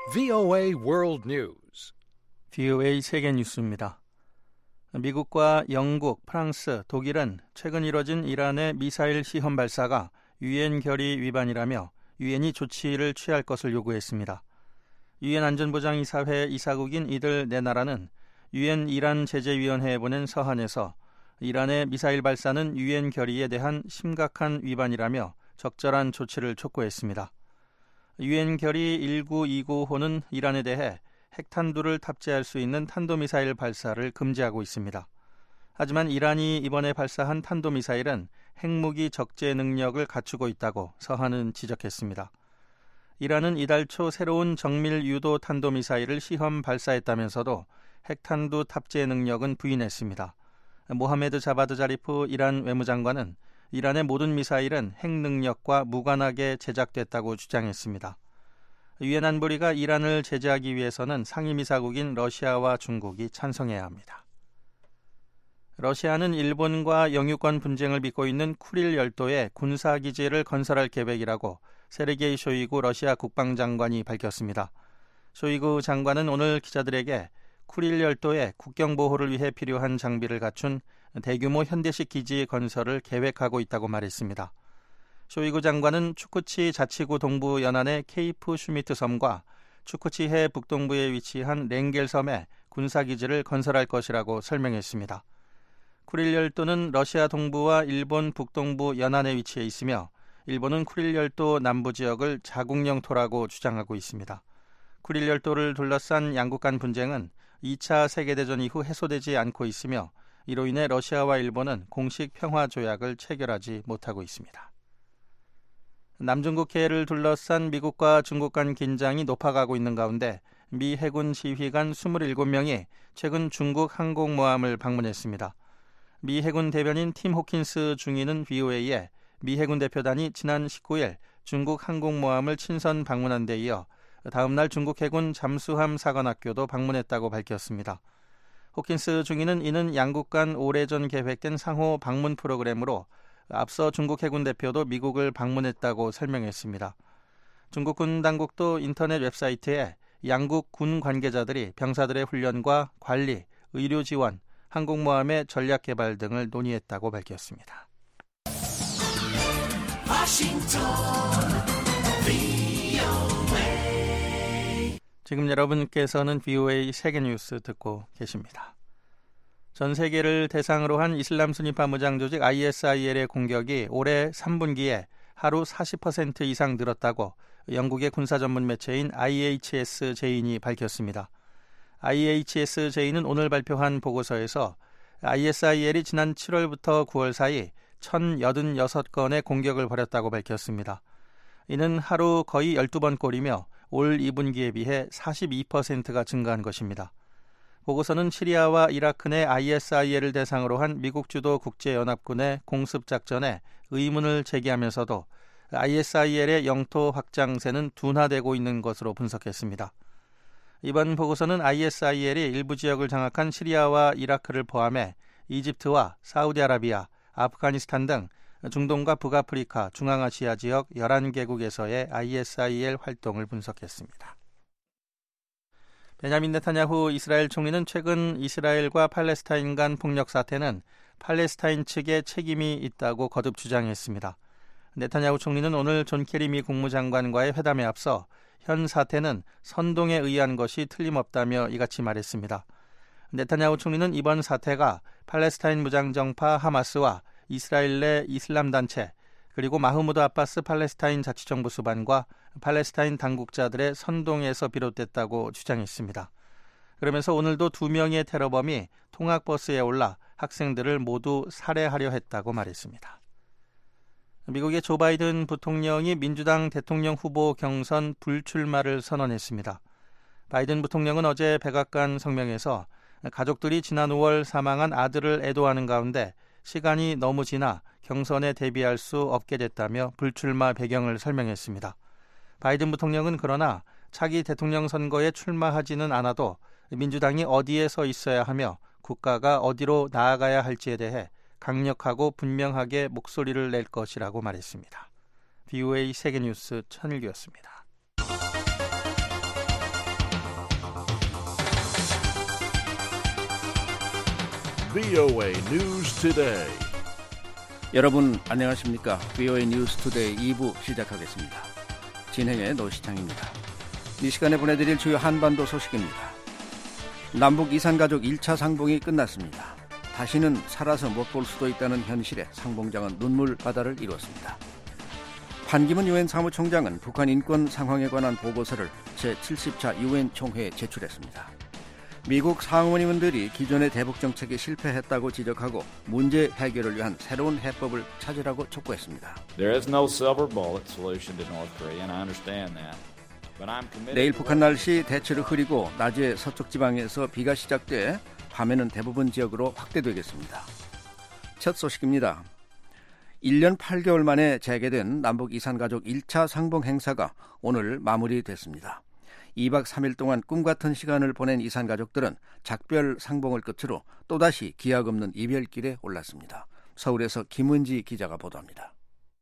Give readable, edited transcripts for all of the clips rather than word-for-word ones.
VOA World News. VOA 세계 뉴스입니다. 미국과 영국, 프랑스, 독일은 최근 이뤄진 이란의 미사일 시험 발사가 유엔 결의 위반이라며 유엔이 조치를 취할 것을 요구했습니다. 유엔 안전보장이사회 이사국인 이들 네 나라는 유엔 이란 제재위원회에 보낸 서한에서 이란의 미사일 발사는 유엔 결의에 대한 심각한 위반이라며 적절한 조치를 촉구했습니다. 유엔 결의 1929호는 이란에 대해 핵탄두를 탑재할 수 있는 탄도미사일 발사를 금지하고 있습니다. 하지만 이란이 이번에 발사한 탄도미사일은 핵무기 적재 능력을 갖추고 있다고 서한은 지적했습니다. 이란은 이달 초 새로운 정밀 유도 탄도미사일을 시험 발사했다면서도 핵탄두 탑재 능력은 부인했습니다. 모하메드 자바드 자리프 이란 외무장관은 이란의 모든 미사일은 핵 능력과 무관하게 제작됐다고 주장했습니다. 유엔 안보리가 이란을 제재하기 위해서는 상임이사국인 러시아와 중국이 찬성해야 합니다. 러시아는 일본과 영유권 분쟁을 빚고 있는 쿠릴 열도에 군사기지를 건설할 계획이라고 세르게이 쇼이구 러시아 국방장관이 밝혔습니다. 쇼이구 장관은 오늘 기자들에게 쿠릴 열도에 국경 보호를 위해 필요한 장비를 갖춘 대규모 현대식 기지 건설을 계획하고 있다고 말했습니다. 쇼이구 장관은 추쿠치 자치구 동부 연안의 케이프 슈미트 섬과 추쿠치해 북동부에 위치한 랭겔 섬에 군사기지를 건설할 것이라고 설명했습니다. 쿠릴 열도는 러시아 동부와 일본 북동부 연안에 위치해 있으며 일본은 쿠릴 열도 남부 지역을 자국 영토라고 주장하고 있습니다. 쿠릴 열도를 둘러싼 양국 간 분쟁은 2차 세계대전 이후 해소되지 않고 있으며 이로 인해 러시아와 일본은 공식 평화 조약을 체결하지 못하고 있습니다. 남중국 해를 둘러싼 미국과 중국 간 긴장이 높아가고 있는 가운데 미 해군 지휘관 27명이 최근 중국 항공모함을 방문했습니다. 미 해군 대변인 팀 호킨스 중위는 VOA에 미 해군 대표단이 지난 19일 중국 항공모함을 친선 방문한 데 이어 다음 날 중국 해군 잠수함 사관학교도 방문했다고 밝혔습니다. 호킨스 중위는 이는 양국 간 오래전 계획된 상호 방문 프로그램으로 앞서 중국 해군 대표도 미국을 방문했다고 설명했습니다. 중국 군 당국도 인터넷 웹사이트에 양국 군 관계자들이 병사들의 훈련과 관리, 의료 지원, 항공모함의 전략 개발 등을 논의했다고 밝혔습니다. 지금 여러분께서는 VOA 세계뉴스 듣고 계십니다. 전 세계를 대상으로 한 이슬람 순위파 무장 조직 ISIL의 공격이 올해 3분기에 하루 40% 이상 늘었다고 영국의 군사 전문 매체인 IHSJ인이 밝혔습니다. IHSJ는 오늘 발표한 보고서에서 ISIL이 지난 7월부터 9월 사이 1,086건의 공격을 벌였다고 밝혔습니다. 이는 하루 거의 12번 꼴이며 올 2분기에 비해 42%가 증가한 것입니다. 보고서는 시리아와 이라크 내 ISIL을 대상으로 한 미국 주도 국제연합군의 공습작전에 의문을 제기하면서도 ISIL의 영토 확장세는 둔화되고 있는 것으로 분석했습니다. 이번 보고서는 ISIL이 일부 지역을 장악한 시리아와 이라크를 포함해 이집트와 사우디아라비아, 아프가니스탄 등 중동과 북아프리카, 중앙아시아 지역 11개국에서의 ISIL 활동을 분석했습니다. 베냐민 네타냐후 이스라엘 총리는 최근 이스라엘과 팔레스타인 간 폭력 사태는 팔레스타인 측에 책임이 있다고 거듭 주장했습니다. 네타냐후 총리는 오늘 존 케리 미 국무장관과의 회담에 앞서 현 사태는 선동에 의한 것이 틀림없다며 이같이 말했습니다. 네타냐후 총리는 이번 사태가 팔레스타인 무장정파 하마스와 이스라엘 내 이슬람 단체 그리고 마흐무드 아바스 팔레스타인 자치정부 수반과 팔레스타인 당국자들의 선동에서 비롯됐다고 주장했습니다. 그러면서 오늘도 2명의 테러범이 통학버스에 올라 학생들을 모두 살해하려 했다고 말했습니다. 미국의 조 바이든 부통령이 민주당 대통령 후보 경선 불출마를 선언했습니다. 바이든 부통령은 어제 백악관 성명에서 가족들이 지난 5월 사망한 아들을 애도하는 가운데 시간이 너무 지나 경선에 대비할 수 없게 됐다며 불출마 배경을 설명했습니다. 바이든 부통령은 그러나 차기 대통령 선거에 출마하지는 않아도 민주당이 어디에 서 있어야 하며 국가가 어디로 나아가야 할지에 대해 강력하고 분명하게 목소리를 낼 것이라고 말했습니다. VOA 세계뉴스 천일규였습니다. VOA News Today. 여러분 안녕하십니까? VOA News Today 2부 시작하겠습니다. 진행의 노시창입니다. 이 시간에 보내드릴 주요 한반도 소식입니다. 남북 이산가족 1차 상봉이 끝났습니다. 다시는 살아서 못 볼 수도 있다는 현실에 상봉장은 눈물바다를 이뤘습니다. 판기문 유엔 사무총장은 북한 인권 상황에 관한 보고서를 제70차 유엔 총회에 제출했습니다. 미국 상원의원들이 기존의 대북 정책에 실패했다고 지적하고 문제 해결을 위한 새로운 해법을 찾으라고 촉구했습니다. There is no silver bullet solution to North Korea, and I understand that. But I'm committed. 내일 북한 날씨 대체로 흐리고 낮에 서쪽 지방에서 비가 시작돼 밤에는 대부분 지역으로 확대되겠습니다. 첫 소식입니다. 1년 8개월 만에 재개된 남북 이산가족 1차 상봉 행사가 오늘 마무리됐습니다. 2박 3일 동안 꿈같은 시간을 보낸 이산가족들은 작별 상봉을 끝으로 또다시 기약 없는 이별길에 올랐습니다. 서울에서 김은지 기자가 보도합니다.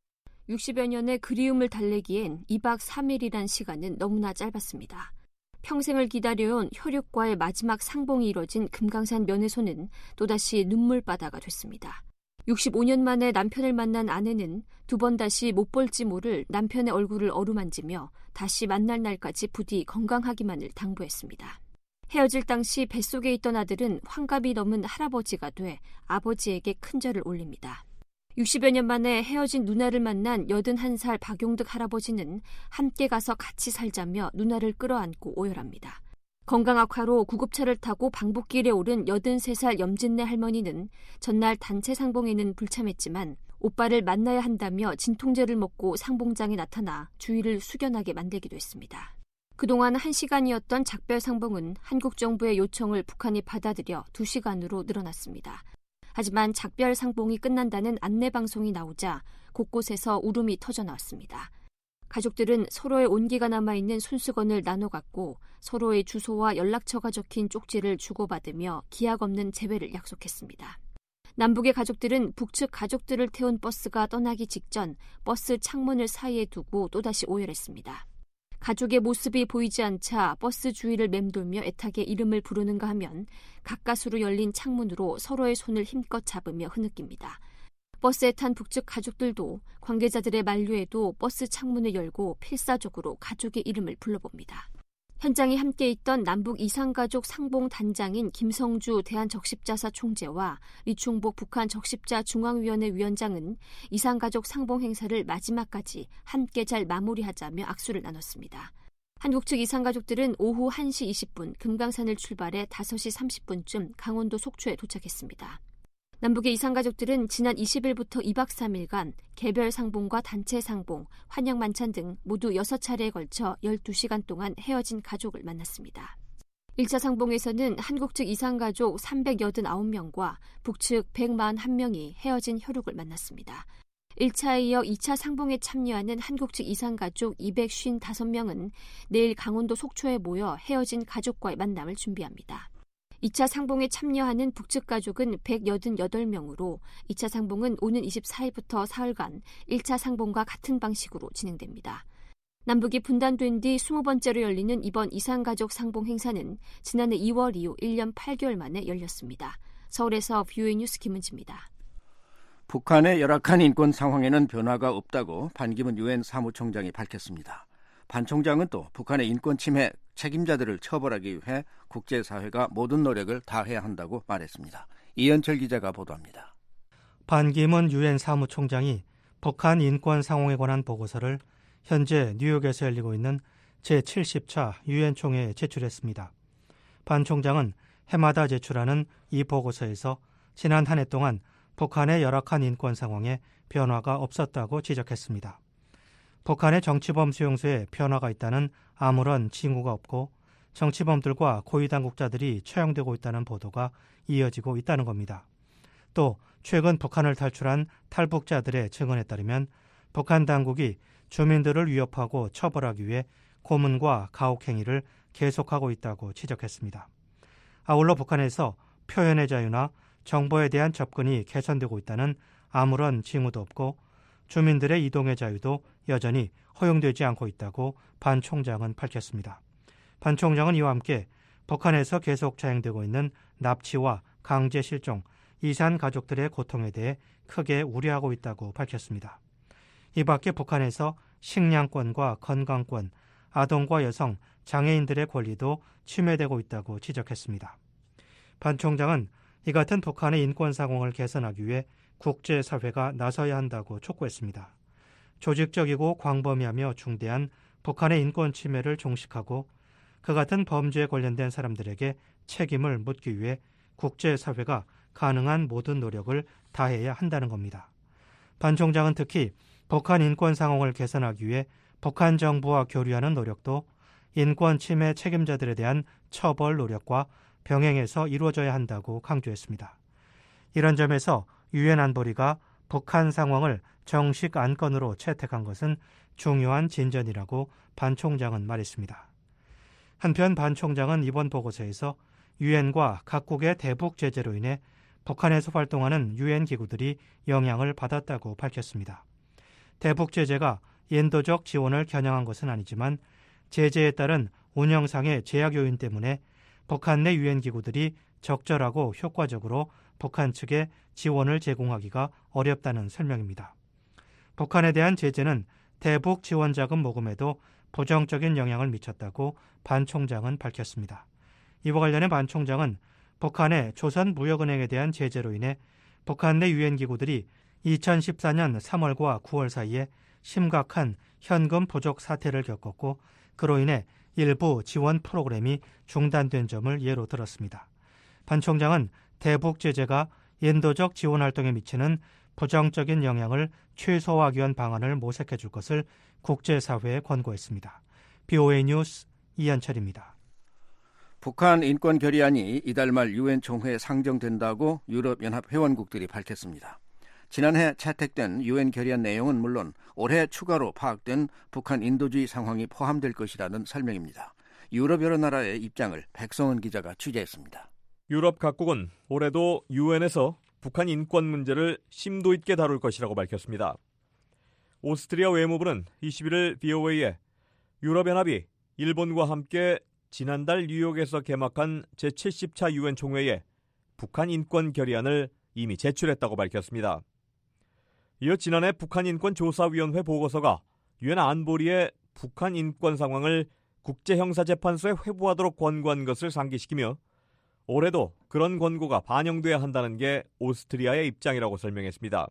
60여 년의 그리움을 달래기엔 2박 3일이란 시간은 너무나 짧았습니다. 평생을 기다려온 혈육과의 마지막 상봉이 이뤄진 금강산 면회소는 또다시 눈물바다가 됐습니다. 65년 만에 남편을 만난 아내는 두 번 다시 못 볼지 모를 남편의 얼굴을 어루만지며 다시 만날 날까지 부디 건강하기만을 당부했습니다. 헤어질 당시 뱃속에 있던 아들은 환갑이 넘은 할아버지가 돼 아버지에게 큰절을 올립니다. 60여 년 만에 헤어진 누나를 만난 81살 박용득 할아버지는 함께 가서 같이 살자며 누나를 끌어안고 오열합니다. 건강 악화로 구급차를 타고 방북길에 오른 83살 염진내 할머니는 전날 단체 상봉에는 불참했지만 오빠를 만나야 한다며 진통제를 먹고 상봉장에 나타나 주위를 숙연하게 만들기도 했습니다. 그동안 1시간이었던 작별 상봉은 한국 정부의 요청을 북한이 받아들여 2시간으로 늘어났습니다. 하지만 작별 상봉이 끝난다는 안내방송이 나오자 곳곳에서 울음이 터져나왔습니다. 가족들은 서로의 온기가 남아있는 손수건을 나눠 갖고 서로의 주소와 연락처가 적힌 쪽지를 주고받으며 기약 없는 재회를 약속했습니다. 남북의 가족들은 북측 가족들을 태운 버스가 떠나기 직전 버스 창문을 사이에 두고 또다시 오열했습니다. 가족의 모습이 보이지 않자 버스 주위를 맴돌며 애타게 이름을 부르는가 하면 가까스로 열린 창문으로 서로의 손을 힘껏 잡으며 흐느낍니다. 버스에 탄 북측 가족들도 관계자들의 만류에도 버스 창문을 열고 필사적으로 가족의 이름을 불러봅니다. 현장에 함께 있던 남북 이산가족 상봉 단장인 김성주 대한적십자사 총재와 리충복 북한 적십자 중앙위원회 위원장은 이산가족 상봉 행사를 마지막까지 함께 잘 마무리하자며 악수를 나눴습니다. 한국 측 이산가족들은 오후 1시 20분 금강산을 출발해 5시 30분쯤 강원도 속초에 도착했습니다. 남북의 이산가족들은 지난 20일부터 2박 3일간 개별 상봉과 단체 상봉, 환영 만찬 등 모두 6차례에 걸쳐 12시간 동안 헤어진 가족을 만났습니다. 1차 상봉에서는 한국 측 이산가족 389명과 북측 141명이 헤어진 혈육을 만났습니다. 1차에 이어 2차 상봉에 참여하는 한국 측 이산가족 255명은 내일 강원도 속초에 모여 헤어진 가족과의 만남을 준비합니다. 2차 상봉에 참여하는 북측 가족은 188명으로 2차 상봉은 오는 24일부터 사흘간 1차 상봉과 같은 방식으로 진행됩니다. 남북이 분단된 뒤 20번째로 열리는 이번 이산가족 상봉 행사는 지난해 2월 이후 1년 8개월 만에 열렸습니다. 서울에서 VOA 뉴스 김은지입니다. 북한의 열악한 인권 상황에는 변화가 없다고 판기문 유엔 사무총장이 밝혔습니다. 판 총장은 또 북한의 인권 침해 책임자들을 처벌하기 위해 국제사회가 모든 노력을 다해야 한다고 말했습니다. 이현철 기자가 보도합니다. 판기문 유엔 사무총장이 북한 인권 상황에 관한 보고서를 현재 뉴욕에서 열리고 있는 제70차 유엔 총회에 제출했습니다. 판 총장은 해마다 제출하는 이 보고서에서 지난 한 해 동안 북한의 열악한 인권 상황에 변화가 없었다고 지적했습니다. 북한의 정치범 수용소에 변화가 있다는 아무런 징후가 없고 정치범들과 고위 당국자들이 처형되고 있다는 보도가 이어지고 있다는 겁니다. 또 최근 북한을 탈출한 탈북자들의 증언에 따르면 북한 당국이 주민들을 위협하고 처벌하기 위해 고문과 가혹 행위를 계속하고 있다고 지적했습니다. 아울러 북한에서 표현의 자유나 정보에 대한 접근이 개선되고 있다는 아무런 징후도 없고 주민들의 이동의 자유도 여전히 허용되지 않고 있다고 반 총장은 밝혔습니다. 반 총장은 이와 함께 북한에서 계속 자행되고 있는 납치와 강제 실종, 이산 가족들의 고통에 대해 크게 우려하고 있다고 밝혔습니다. 이 밖에 북한에서 식량권과 건강권, 아동과 여성, 장애인들의 권리도 침해되고 있다고 지적했습니다. 반 총장은 이 같은 북한의 인권 상황을 개선하기 위해 국제사회가 나서야 한다고 촉구했습니다. 조직적이고 광범위하며 중대한 북한의 인권 침해를 종식하고 그 같은 범죄에 관련된 사람들에게 책임을 묻기 위해 국제사회가 가능한 모든 노력을 다해야 한다는 겁니다. 반 총장은 특히 북한 인권 상황을 개선하기 위해 북한 정부와 교류하는 노력도 인권 침해 책임자들에 대한 처벌 노력과 병행해서 이루어져야 한다고 강조했습니다. 이런 점에서 유엔 안보리가 북한 상황을 정식 안건으로 채택한 것은 중요한 진전이라고 반 총장은 말했습니다. 한편 반 총장은 이번 보고서에서 유엔과 각국의 대북 제재로 인해 북한에서 활동하는 유엔 기구들이 영향을 받았다고 밝혔습니다. 대북 제재가 인도적 지원을 겨냥한 것은 아니지만 제재에 따른 운영상의 제약 요인 때문에 북한 내 유엔 기구들이 적절하고 효과적으로 북한 측에 지원을 제공하기가 어렵다는 설명입니다. 북한에 대한 제재는 대북 지원 자금 모금에도 부정적인 영향을 미쳤다고 반 총장은 밝혔습니다. 이와 관련해 반 총장은 북한의 조선무역은행에 대한 제재로 인해 북한 내 유엔 기구들이 2014년 3월과 9월 사이에 심각한 현금 부족 사태를 겪었고 그로 인해 일부 지원 프로그램이 중단된 점을 예로 들었습니다. 반 총장은 대북 제재가 인도적 지원 활동에 미치는 부정적인 영향을 최소화하기 위한 방안을 모색해 줄 것을 국제사회에 권고했습니다. BOA 뉴스 이현철입니다. 북한 인권 결의안이 이달 말 유엔 총회에 상정된다고 유럽연합 회원국들이 밝혔습니다. 지난해 채택된 유엔 결의안 내용은 물론 올해 추가로 파악된 북한 인도주의 상황이 포함될 것이라는 설명입니다. 유럽 여러 나라의 입장을 백성은 기자가 취재했습니다. 유럽 각국은 올해도 유엔에서 북한 인권 문제를 심도 있게 다룰 것이라고 밝혔습니다. 오스트리아 외무부는 21일 BOA에 유럽연합이 일본과 함께 지난달 뉴욕에서 개막한 제70차 유엔 총회에 북한 인권 결의안을 이미 제출했다고 밝혔습니다. 이어 지난해 북한인권조사위원회 보고서가 유엔 안보리에 북한 인권 상황을 국제형사재판소에 회부하도록 권고한 것을 상기시키며 올해도 그런 권고가 반영돼야 한다는 게 오스트리아의 입장이라고 설명했습니다.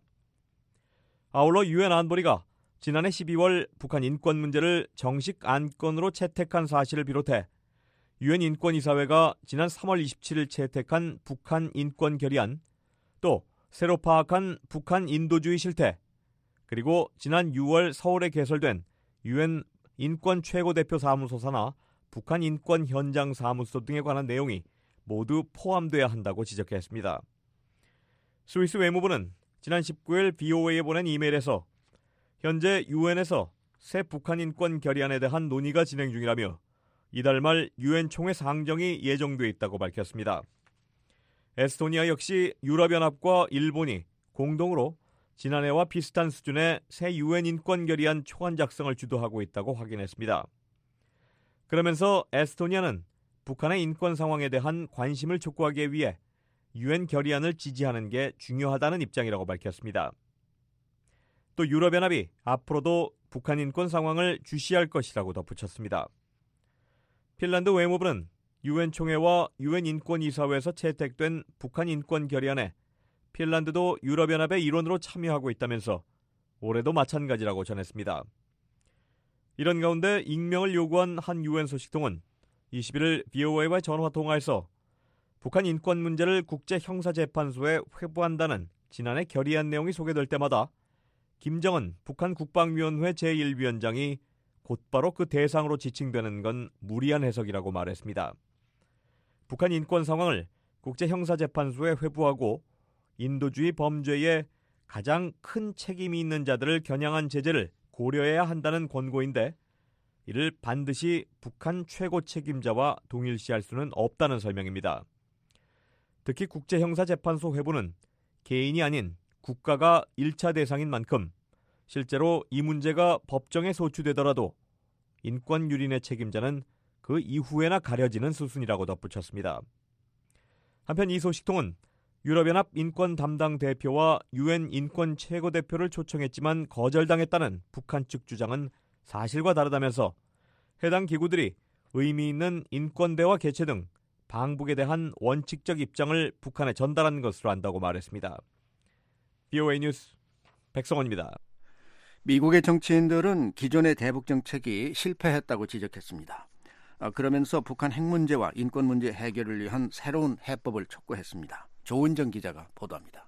아울러 유엔 안보리가 지난해 12월 북한 인권 문제를 정식 안건으로 채택한 사실을 비롯해 유엔 인권이사회가 지난 3월 27일 채택한 북한 인권 결의안, 또 새로 파악한 북한 인도주의 실태, 그리고 지난 6월 서울에 개설된 유엔 인권 최고대표 사무소 산하 북한 인권 현장 사무소 등에 관한 내용이 모두 포함돼야 한다고 지적했습니다. 스위스 외무부는 지난 19일 BOA에 보낸 이메일에서 현재 유엔에서 새 북한 인권 결의안에 대한 논의가 진행 중이라며 이달 말 유엔 총회 상정이 예정돼 있다고 밝혔습니다. 에스토니아 역시 유럽연합과 일본이 공동으로 지난해와 비슷한 수준의 새 유엔 인권 결의안 초안 작성을 주도하고 있다고 확인했습니다. 그러면서 에스토니아는 북한의 인권 상황에 대한 관심을 촉구하기 위해 유엔 결의안을 지지하는 게 중요하다는 입장이라고 밝혔습니다. 또 유럽연합이 앞으로도 북한 인권 상황을 주시할 것이라고 덧붙였습니다. 핀란드 외무부는 유엔 총회와 유엔 인권이사회에서 채택된 북한 인권 결의안에 핀란드도 유럽연합의 일원으로 참여하고 있다면서 올해도 마찬가지라고 전했습니다. 이런 가운데 익명을 요구한 한 유엔 소식통은 21일 BOA와 전화통화에서 북한 인권 문제를 국제형사재판소에 회부한다는 지난해 결의안 내용이 소개될 때마다 김정은 북한 국방위원회 제1위원장이 곧바로 그 대상으로 지칭되는 건 무리한 해석이라고 말했습니다. 북한 인권 상황을 국제형사재판소에 회부하고 인도주의 범죄에 가장 큰 책임이 있는 자들을 겨냥한 제재를 고려해야 한다는 권고인데 이를 반드시 북한 최고 책임자와 동일시할 수는 없다는 설명입니다. 특히 국제형사재판소 회부는 개인이 아닌 국가가 1차 대상인 만큼 실제로 이 문제가 법정에 소추되더라도 인권 유린의 책임자는 그 이후에나 가려지는 수순이라고 덧붙였습니다. 한편 이 소식통은 유럽연합 인권 담당 대표와 UN 인권 최고대표를 초청했지만 거절당했다는 북한 측 주장은 사실과 다르다면서 해당 기구들이 의미 있는 인권대화 개최 등 방북에 대한 원칙적 입장을 북한에 전달한 것으로 안다고 말했습니다. VOA 뉴스 백성원입니다. 미국의 정치인들은 기존의 대북 정책이 실패했다고 지적했습니다. 그러면서 북한 핵 문제와 인권 문제 해결을 위한 새로운 해법을 촉구했습니다. 조은정 기자가 보도합니다.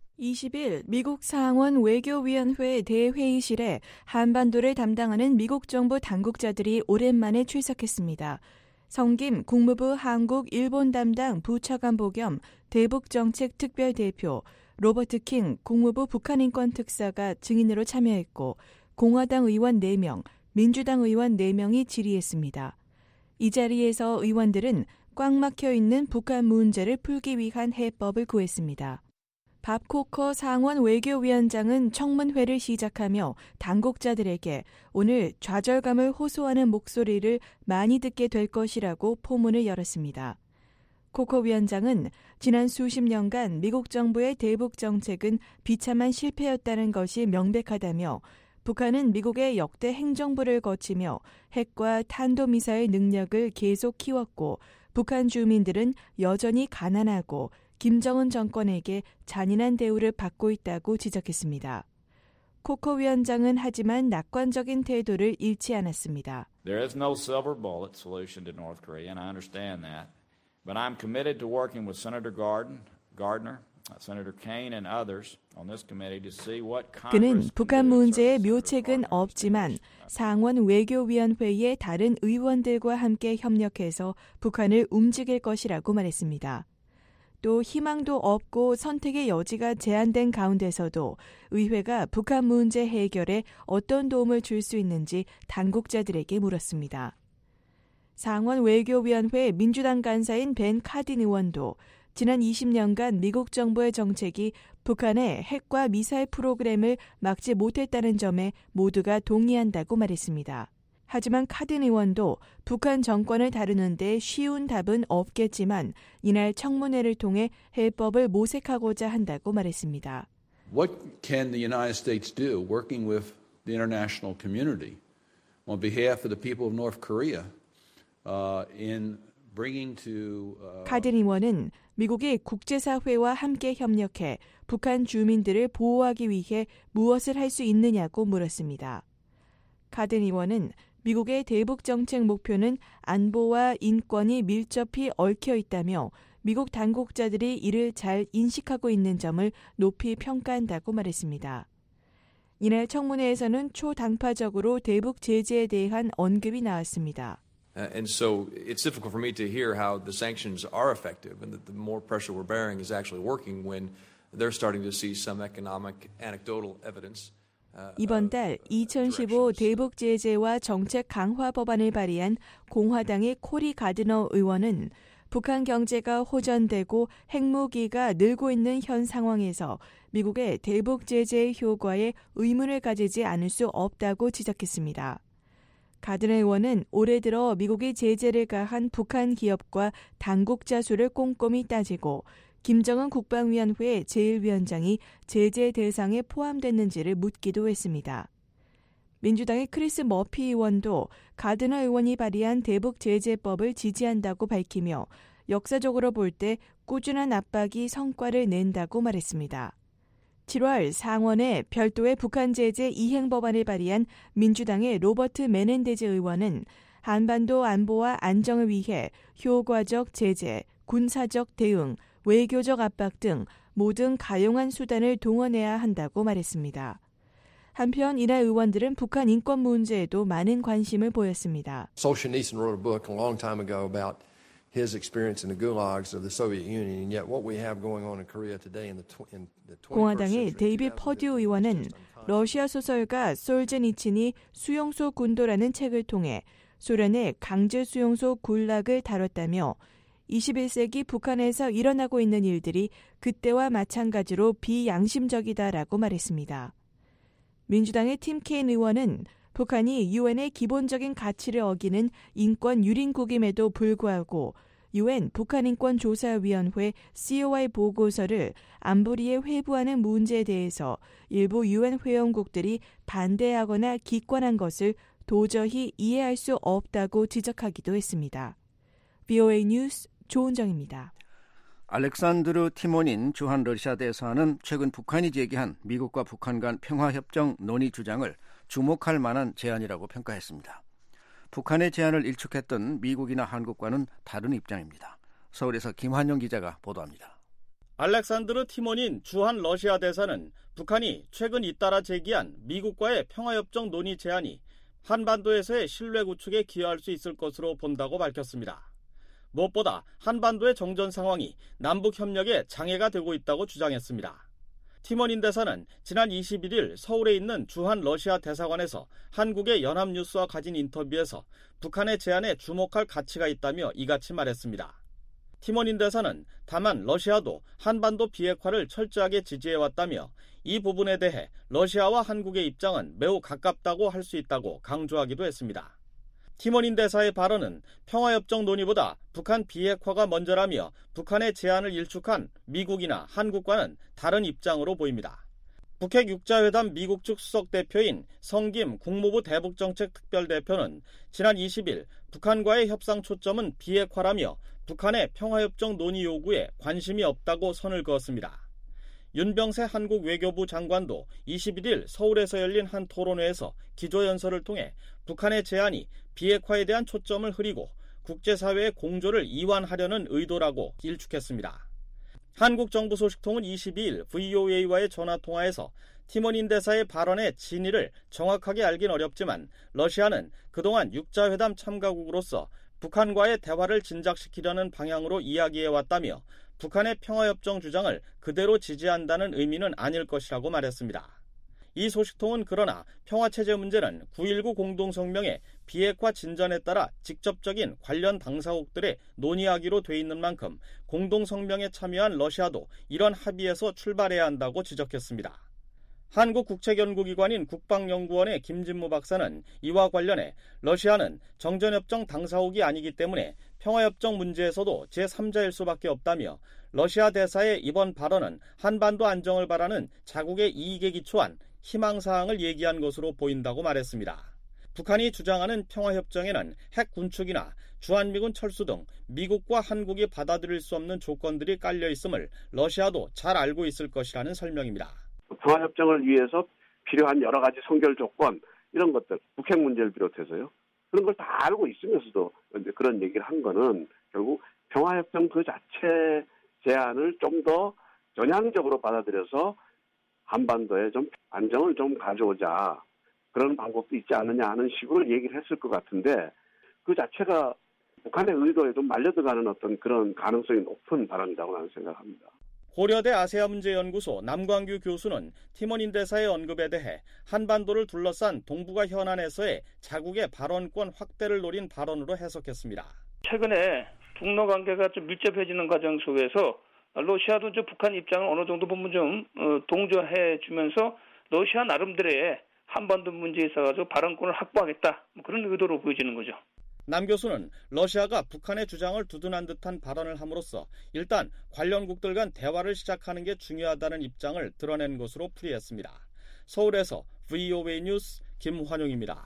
20일 미국 상원 외교위원회 대회의실에 한반도를 담당하는 미국 정부 당국자들이 오랜만에 출석했습니다. 성김 국무부 한국 일본 담당 부차관보 겸 대북정책 특별대표, 로버트 킹 국무부 북한인권 특사가 증인으로 참여했고 공화당 의원 4명, 민주당 의원 4명이 질의했습니다. 이 자리에서 의원들은 꽉 막혀 있는 북한 문제를 풀기 위한 해법을 구했습니다. 밥 코커 상원 외교위원장은 청문회를 시작하며 당국자들에게 오늘 좌절감을 호소하는 목소리를 많이 듣게 될 것이라고 포문을 열었습니다. 코커 위원장은 지난 수십 년간 미국 정부의 대북 정책은 비참한 실패였다는 것이 명백하다며 북한은 미국의 역대 행정부를 거치며 핵과 탄도미사일 능력을 계속 키웠고 북한 주민들은 여전히 가난하고 김정은 정권에게 잔인한 대우를 받고 있다고 지적했습니다. 코커 위원장은 하지만 낙관적인 태도를 잃지 않았습니다. There is no silver bullet solution to North Korea, and I understand that. But I'm committed to working with Senator Gardner, Senator Kaine, and others on this committee to see what Congress 그는 can 북한 do to 문제의 serve 묘책은 Senator Gardner's 없지만 interests. 상원 외교위원회의 다른 의원들과 함께 협력해서 북한을 움직일 것이라고 말했습니다. 또 희망도 없고 선택의 여지가 제한된 가운데서도 의회가 북한 문제 해결에 어떤 도움을 줄 수 있는지 당국자들에게 물었습니다. 상원 외교위원회 민주당 간사인 벤 카딘 의원도 지난 20년간 미국 정부의 정책이 북한의 핵과 미사일 프로그램을 막지 못했다는 점에 모두가 동의한다고 말했습니다. 하지만 카딘 의원도 북한 정권을 다루는데 쉬운 답은 없겠지만 이날 청문회를 통해 해법을 모색하고자 한다고 말했습니다. What can the United States do working with the international community on behalf of the people of North Korea in bringing to 카딘 의원은 미국이 국제사회와 함께 협력해 북한 주민들을 보호하기 위해 무엇을 할 수 있느냐고 물었습니다. 카딘 의원은 미국의 대북 정책 목표는 안보와 인권이 밀접히 얽혀 있다며 미국 당국자들이 이를 잘 인식하고 있는 점을 높이 평가한다고 말했습니다. 이날 청문회에서는 초당파적으로 대북 제재에 대한 언급이 나왔습니다. And so it's difficult for me to hear how the sanctions are effective and that the more pressure we're bearing is actually working when they're starting to see some economic anecdotal evidence. 이번 달 2015 대북 제재와 정책 강화 법안을 발의한 공화당의 코리 가드너 의원은 북한 경제가 호전되고 핵무기가 늘고 있는 현 상황에서 미국의 대북 제재의 효과에 의문을 가지지 않을 수 없다고 지적했습니다. 가드너 의원은 올해 들어 미국이 제재를 가한 북한 기업과 당국자 수를 꼼꼼히 따지고 김정은 국방위원회 제1위원장이 제재 대상에 포함됐는지를 묻기도 했습니다. 민주당의 크리스 머피 의원도 가드너 의원이 발의한 대북 제재법을 지지한다고 밝히며 역사적으로 볼 때 꾸준한 압박이 성과를 낸다고 말했습니다. 7월 상원에 별도의 북한 제재 이행 법안을 발의한 민주당의 로버트 메넨데즈 의원은 한반도 안보와 안정을 위해 효과적 제재, 군사적 대응, 외교적 압박 등 모든 가용한 수단을 동원해야 한다고 말했습니다. 한편 이날 의원들은 북한 인권 문제에도 많은 관심을 보였습니다. Solzhenitsyn wrote a book a long time ago about his experience in the gulags of the Soviet Union, and yet what we have going on in Korea today in the 21st 공화당의 century. 데이빗 퍼듀 의원은 러시아 소설가 솔제니친이 수용소 군도라는 책을 통해 소련의 강제 수용소 굴락을 다뤘다며 21세기 북한에서 일어나고 있는 일들이 그때와 마찬가지로 비양심적이다라고 말했습니다. 민주당의 팀 케인 의원은 북한이 유엔의 기본적인 가치를 어기는 인권 유린국임에도 불구하고 UN 북한인권조사위원회 COI 보고서를 안보리에 회부하는 문제에 대해서 일부 UN 회원국들이 반대하거나 기권한 것을 도저히 이해할 수 없다고 지적하기도 했습니다. VOA 뉴스 조은정입니다. 알렉산드르 티모닌 주한 러시아 대사는 최근 북한이 제기한 미국과 북한 간 평화협정 논의 주장을 주목할 만한 제안이라고 평가했습니다. 북한의 제안을 일축했던 미국이나 한국과는 다른 입장입니다. 서울에서 김환영 기자가 보도합니다. 알렉산드르 티모닌 주한 러시아 대사는 북한이 최근 잇따라 제기한 미국과의 평화협정 논의 제안이 한반도에서의 신뢰 구축에 기여할 수 있을 것으로 본다고 밝혔습니다. 무엇보다 한반도의 정전 상황이 남북 협력에 장애가 되고 있다고 주장했습니다. 티모닌 대사는 지난 21일 서울에 있는 주한 러시아 대사관에서 한국의 연합뉴스와 가진 인터뷰에서 북한의 제안에 주목할 가치가 있다며 이같이 말했습니다. 티모닌 대사는 다만 러시아도 한반도 비핵화를 철저하게 지지해왔다며 이 부분에 대해 러시아와 한국의 입장은 매우 가깝다고 할 수 있다고 강조하기도 했습니다. 티모닌 대사의 발언은 평화협정 논의보다 북한 비핵화가 먼저라며 북한의 제안을 일축한 미국이나 한국과는 다른 입장으로 보입니다. 북핵 육자회담 미국 측 수석대표인 성김 국무부 대북정책특별대표는 지난 20일 북한과의 협상 초점은 비핵화라며 북한의 평화협정 논의 요구에 관심이 없다고 선을 그었습니다. 윤병세 한국 외교부 장관도 21일 서울에서 열린 한 토론회에서 기조연설을 통해 북한의 제안이 비핵화에 대한 초점을 흐리고 국제사회의 공조를 이완하려는 의도라고 일축했습니다. 한국 정부 소식통은 22일 VOA와의 전화통화에서 티모닌 대사의 발언의 진위를 정확하게 알긴 어렵지만 러시아는 그동안 육자회담 참가국으로서 북한과의 대화를 진작시키려는 방향으로 이야기해왔다며 북한의 평화협정 주장을 그대로 지지한다는 의미는 아닐 것이라고 말했습니다. 이 소식통은 그러나 평화체제 문제는 9.19 공동성명의 비핵화 진전에 따라 직접적인 관련 당사국들의 논의하기로 돼 있는 만큼 공동성명에 참여한 러시아도 이런 합의에서 출발해야 한다고 지적했습니다. 한국국책연구기관인 국방연구원의 김진무 박사는 이와 관련해 러시아는 정전협정 당사국이 아니기 때문에 평화협정 문제에서도 제3자일 수밖에 없다며 러시아 대사의 이번 발언은 한반도 안정을 바라는 자국의 이익에 기초한 희망사항을 얘기한 것으로 보인다고 말했습니다. 북한이 주장하는 평화협정에는 핵 군축이나 주한미군 철수 등 미국과 한국이 받아들일 수 없는 조건들이 깔려 있음을 러시아도 잘 알고 있을 것이라는 설명입니다. 평화협정을 위해서 필요한 여러 가지 선결 조건 이런 것들, 북핵 문제를 비롯해서요. 그런 걸 다 알고 있으면서도 그런 얘기를 한 거는 결국 평화협정 그 자체 제안을 좀 더 전향적으로 받아들여서 한반도에 좀 안정을 좀 가져오자. 그런 방법도 있지 않느냐 하는 식으로 얘기를 했을 것 같은데 그 자체가 북한의 의도에 좀 말려들어가는 어떤 그런 가능성이 높은 발언이라고 나는 생각합니다. 고려대 아세아문제연구소 남광규 교수는 티모닌 대사의 언급에 대해 한반도를 둘러싼 동북아 현안에서의 자국의 발언권 확대를 노린 발언으로 해석했습니다. 최근에 북러 관계가 좀 밀접해지는 과정 속에서 러시아도 북한 입장을 어느 정도 보면 좀 동조해 주면서 러시아 나름대로의 한반도 문제에 있어서 발언권을 확보하겠다 그런 의도로 보여지는 거죠. 남 교수는 러시아가 북한의 주장을 두둔한 듯한 발언을 함으로써 일단 관련국들 간 대화를 시작하는 게 중요하다는 입장을 드러낸 것으로 풀이했습니다. 서울에서 VOA 뉴스 김환용입니다.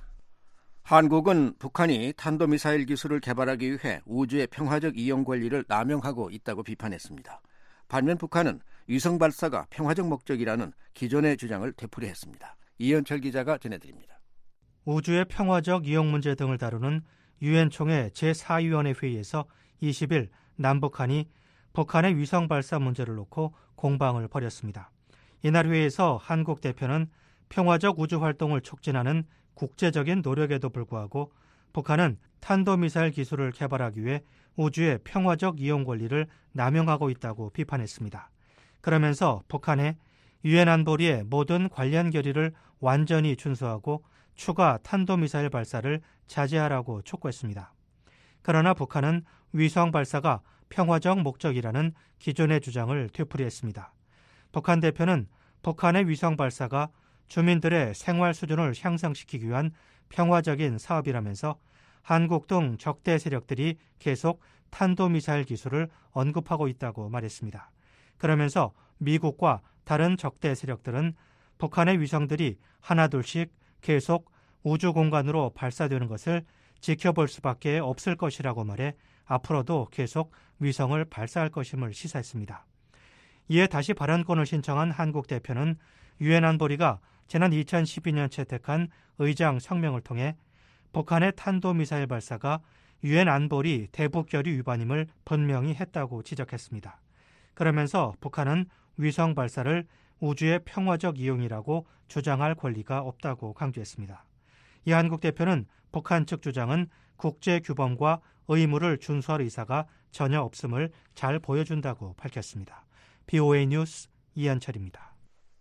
한국은 북한이 탄도미사일 기술을 개발하기 위해 우주의 평화적 이용 권리를 남용하고 있다고 비판했습니다. 반면 북한은 위성 발사가 평화적 목적이라는 기존의 주장을 되풀이했습니다. 이현철 기자가 전해드립니다. 우주의 평화적 이용 문제 등을 다루는 유엔 총회 제4위원회 회의에서 20일 남북한이 북한의 위성 발사 문제를 놓고 공방을 벌였습니다. 이날 회의에서 한국 대표는 평화적 우주 활동을 촉진하는 국제적인 노력에도 불구하고 북한은 탄도미사일 기술을 개발하기 위해 우주의 평화적 이용 권리를 남용하고 있다고 비판했습니다. 그러면서 북한의 유엔 안보리의 모든 관련 결의를 완전히 준수하고 추가 탄도미사일 발사를 자제하라고 촉구했습니다. 그러나 북한은 위성 발사가 평화적 목적이라는 기존의 주장을 되풀이했습니다. 북한 대표는 북한의 위성 발사가 주민들의 생활 수준을 향상시키기 위한 평화적인 사업이라면서 한국 등 적대 세력들이 계속 탄도미사일 기술을 언급하고 있다고 말했습니다. 그러면서 미국과 다른 적대 세력들은 북한의 위성들이 하나둘씩 계속 우주 공간으로 발사되는 것을 지켜볼 수밖에 없을 것이라고 말해 앞으로도 계속 위성을 발사할 것임을 시사했습니다. 이에 다시 발언권을 신청한 한국 대표는 유엔 안보리가 지난 2012년 채택한 의장 성명을 통해 북한의 탄도미사일 발사가 유엔 안보리 대북결의 위반임을 분명히 했다고 지적했습니다. 그러면서 북한은 위성 발사를 우주의 평화적 이용이라고 주장할 권리가 없다고 강조했습니다. 이 한국 대표는 북한 측 주장은 국제규범과 의무를 준수할 의사가 전혀 없음을 잘 보여준다고 밝혔습니다. BOA 뉴스 이한철입니다.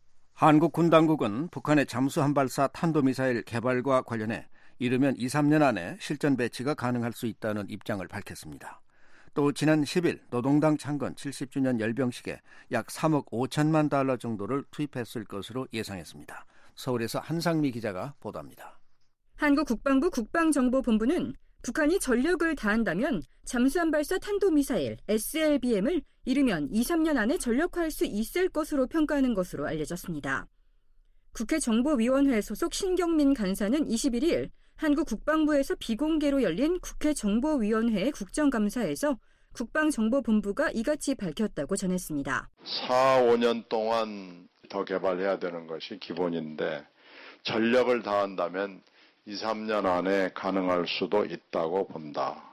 한국 군 당국은 북한의 잠수함 발사 탄도미사일 개발과 관련해 이르면 2-3년 안에 실전 배치가 가능할 수 있다는 입장을 밝혔습니다. 또 지난 10일 노동당 창건 70주년 열병식에 약 3억 5천만 달러 정도를 투입했을 것으로 예상했습니다. 서울에서 한상미 기자가 보도합니다. 한국 국방부 국방정보본부는 북한이 전력을 다한다면 잠수함 발사 탄도미사일 SLBM을 이르면 2-3년 안에 전력화할 수 있을 것으로 평가하는 것으로 알려졌습니다. 국회 정보위원회 소속 신경민 간사는 21일 한국 국방부에서 비공개로 열린 국회 정보위원회의 국정감사에서 국방정보본부가 이같이 밝혔다고 전했습니다. 4-5년 동안 더 개발해야 되는 것이 기본인데 전력을 다한다면 2-3년 안에 가능할 수도 있다고 본다.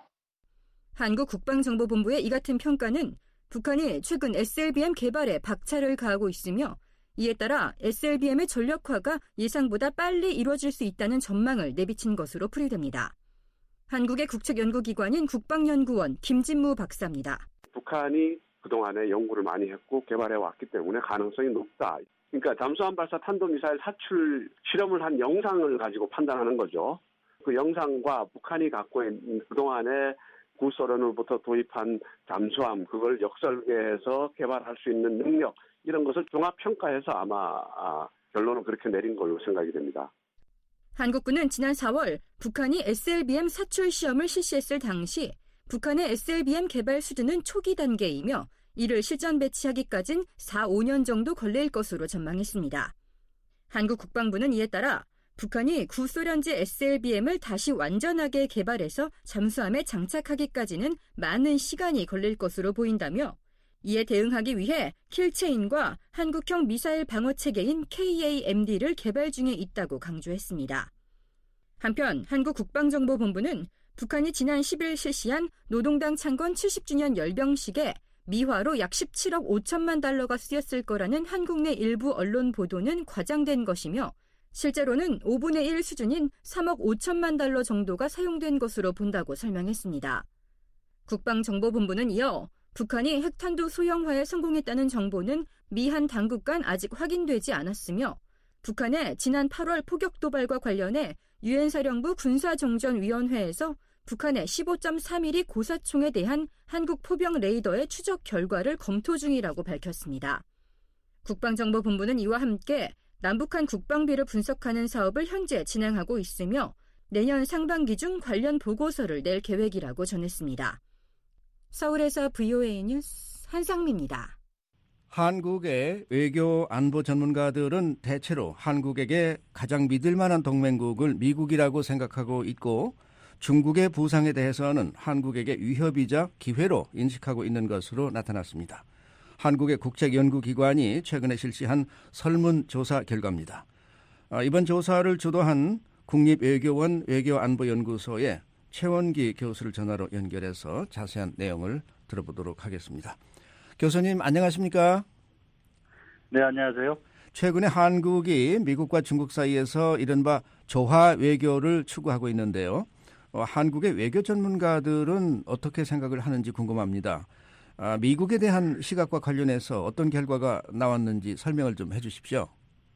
한국 국방정보본부의 이 같은 평가는 북한이 최근 SLBM 개발에 박차를 가하고 있으며 이에 따라 SLBM의 전력화가 예상보다 빨리 이루어질 수 있다는 전망을 내비친 것으로 풀이됩니다. 한국의 국책연구기관인 국방연구원 김진무 박사입니다. 북한이 그동안에 연구를 많이 했고 개발해왔기 때문에 가능성이 높다. 그러니까 잠수함 발사 탄도미사일 사출 실험을 한 영상을 가지고 판단하는 거죠. 그 영상과 북한이 갖고 있는 그동안에 구소련으로부터 도입한 잠수함, 그걸 역설계해서 개발할 수 있는 능력, 이런 것을 종합평가해서 아마 결론을 그렇게 내린 걸로 생각이 됩니다. 한국군은 지난 4월 북한이 SLBM 사출 시험을 실시했을 당시 북한의 SLBM 개발 수준은 초기 단계이며 이를 실전 배치하기까진 4-5년 정도 걸릴 것으로 전망했습니다. 한국 국방부는 이에 따라 북한이 구소련제 SLBM을 다시 완전하게 개발해서 잠수함에 장착하기까지는 많은 시간이 걸릴 것으로 보인다며 이에 대응하기 위해 킬체인과 한국형 미사일 방어체계인 KAMD를 개발 중에 있다고 강조했습니다. 한편 한국 국방정보본부는 북한이 지난 10일 실시한 노동당 창건 70주년 열병식에 미화로 약 17억 5천만 달러가 쓰였을 거라는 한국 내 일부 언론 보도는 과장된 것이며 실제로는 5분의 1 수준인 3억 5천만 달러 정도가 사용된 것으로 본다고 설명했습니다. 국방정보본부는 이어 북한이 핵탄두 소형화에 성공했다는 정보는 미 한 당국 간 아직 확인되지 않았으며 북한의 지난 8월 포격 도발과 관련해 유엔 사령부 군사정전위원회에서 북한의 15.3mm 고사총에 대한 한국 포병 레이더의 추적 결과를 검토 중이라고 밝혔습니다. 국방정보본부는 이와 함께 남북한 국방비를 분석하는 사업을 현재 진행하고 있으며 내년 상반기 중 관련 보고서를 낼 계획이라고 전했습니다. 서울에서 VOA 뉴스 한상미입니다. 한국의 외교 안보 전문가들은 대체로 한국에게 가장 믿을 만한 동맹국을 미국이라고 생각하고 있고 중국의 부상에 대해서는 한국에게 위협이자 기회로 인식하고 있는 것으로 나타났습니다. 한국의 국책연구기관이 최근에 실시한 설문조사 결과입니다. 이번 조사를 주도한 국립외교원 외교안보연구소의 최원기 교수를 전화로 연결해서 자세한 내용을 들어보도록 하겠습니다. 교수님 안녕하십니까? 네, 안녕하세요. 최근에 한국이 미국과 중국 사이에서 이른바 조화 외교를 추구하고 있는데요. 한국의 외교 전문가들은 어떻게 생각을 하는지 궁금합니다. 미국에 대한 시각과 관련해서 어떤 결과가 나왔는지 설명을 좀 해주십시오.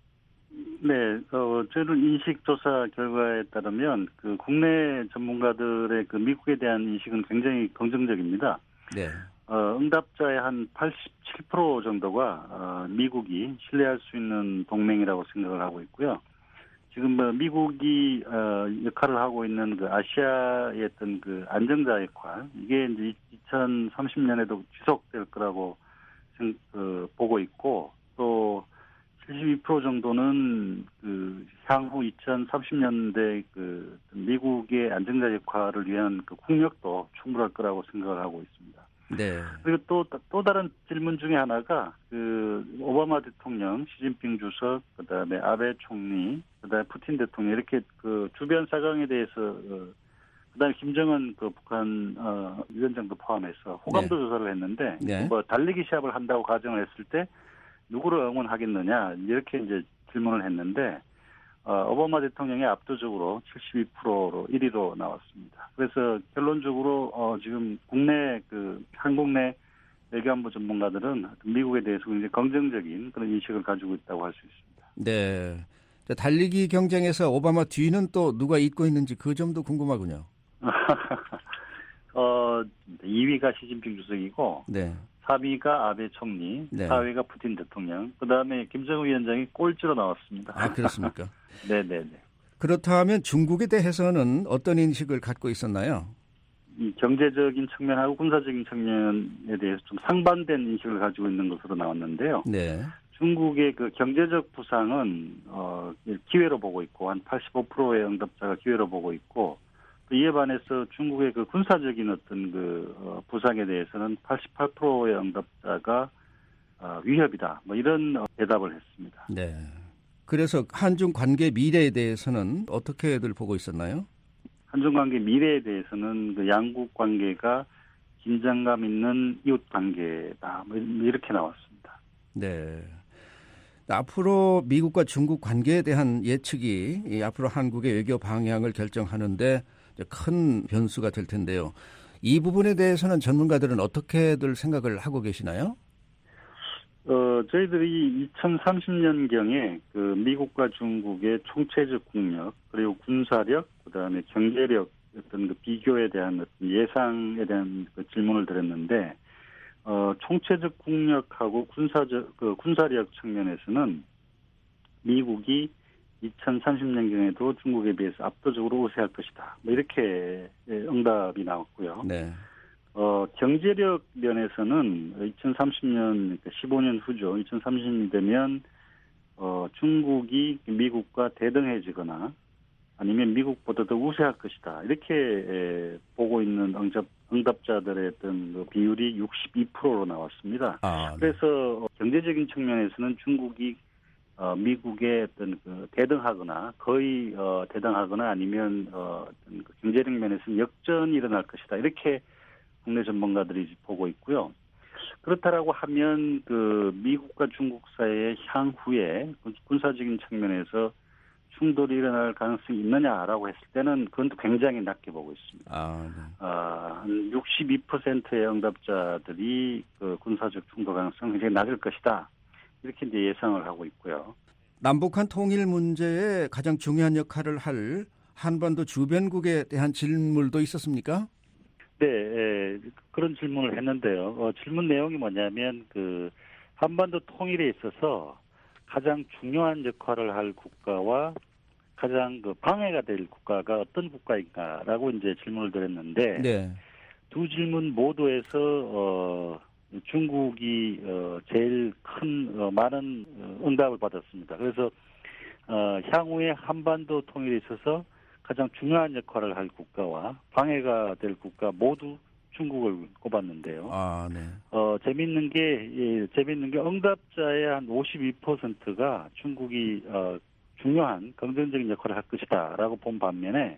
네, 저는 인식조사 결과에 따르면 그 국내 전문가들의 그 미국에 대한 인식은 굉장히 긍정적입니다. 네. 응답자의 한 87% 정도가 미국이 신뢰할 수 있는 동맹이라고 생각을 하고 있고요. 지금 미국이 역할을 하고 있는 그 아시아의 어떤 그 안정자 역할, 이게 이제 2030년에도 지속될 거라고 보고 있고 또 72% 정도는 향후 2030년대 미국의 안정자 역할을 위한 국력도 충분할 거라고 생각을 하고 있습니다. 네. 그리고 또 다른 질문 중에 하나가 오바마 대통령, 시진핑 주석, 그다음에 아베 총리, 그다음에 푸틴 대통령 이렇게 주변 사강에 대해서 그다음에 김정은 북한 위원장도 포함해서 호감도 조사를 했는데 네. 달리기 시합을 한다고 가정을 했을 때 누구를 응원하겠느냐 이렇게 이제 질문을 했는데 오바마 대통령이 압도적으로 72%로 1위로 나왔습니다. 그래서 결론적으로 지금 국내 한국 내 외교안보 전문가들은 미국에 대해서 굉장히 긍정적인 그런 인식을 가지고 있다고 할 수 있습니다. 네. 달리기 경쟁에서 오바마 뒤는 또 누가 잇고 있는지 그 점도 궁금하군요. 2위가 시진핑 주석이고 네. 3위가 아베 총리, 네. 4위가 푸틴 대통령, 그다음에 김정은 위원장이 꼴찌로 나왔습니다. 아, 그렇습니까? 네네네. 그렇다면 중국에 대해서는 어떤 인식을 갖고 있었나요? 이 경제적인 측면하고 군사적인 측면에 대해서 좀 상반된 인식을 가지고 있는 것으로 나왔는데요. 네. 중국의 경제적 부상은 기회로 보고 있고 한 85%의 응답자가 기회로 보고 있고 또 이에 반해서 중국의 군사적인 어떤 부상에 대해서는 88%의 응답자가 위협이다. 이런 대답을 했습니다. 네. 그래서 한중 관계 미래에 대해서는 어떻게들 보고 있었나요? 한중 관계 미래에 대해서는 양국 관계가 긴장감 있는 이웃 관계다. 이렇게 나왔습니다. 네. 앞으로 미국과 중국 관계에 대한 예측이 앞으로 한국의 외교 방향을 결정하는데 큰 변수가 될 텐데요. 이 부분에 대해서는 전문가들은 어떻게들 생각을 하고 계시나요? 저희들이 2030년경에 미국과 중국의 총체적 국력, 그리고 군사력, 그다음에 경제력 어떤 비교에 대한 어떤 예상에 대한 질문을 드렸는데, 총체적 국력하고 군사력 측면에서는 미국이 2030년경에도 중국에 비해서 압도적으로 우세할 것이다. 이렇게 응답이 나왔고요. 네. 경제력 면에서는 2030년, 15년 후죠. 2030년 되면, 중국이 미국과 대등해지거나 아니면 미국보다 더 우세할 것이다. 이렇게 보고 있는 응답자들의 어떤 비율이 62%로 나왔습니다. 네. 그래서 경제적인 측면에서는 중국이 미국의 어떤 대등하거나 거의 대등하거나 아니면 어떤 경제력 면에서는 역전이 일어날 것이다. 이렇게 국내 전문가들이 보고 있고요. 그렇다라고 하면 미국과 중국 사이의 향후에 군사적인 측면에서 충돌이 일어날 가능성이 있느냐라고 했을 때는 그건 굉장히 낮게 보고 있습니다. 한 62%의 응답자들이 군사적 충돌 가능성이 굉장히 낮을 것이다. 이렇게 이제 예상을 하고 있고요. 남북한 통일 문제에 가장 중요한 역할을 할 한반도 주변국에 대한 질문도 있었습니까? 네, 그런 질문을 했는데요. 질문 내용이 뭐냐면 한반도 통일에 있어서 가장 중요한 역할을 할 국가와 가장 방해가 될 국가가 어떤 국가인가라고 이제 질문을 드렸는데, 네. 두 질문 모두에서 중국이 제일 큰 많은 응답을 받았습니다. 그래서 향후에 한반도 통일에 있어서 가장 중요한 역할을 할 국가와 방해가 될 국가 모두 중국을 꼽았는데요. 네. 재밌는 게 응답자의 한 52%가 중국이 중요한 긍정적인 역할을 할 것이다라고 본 반면에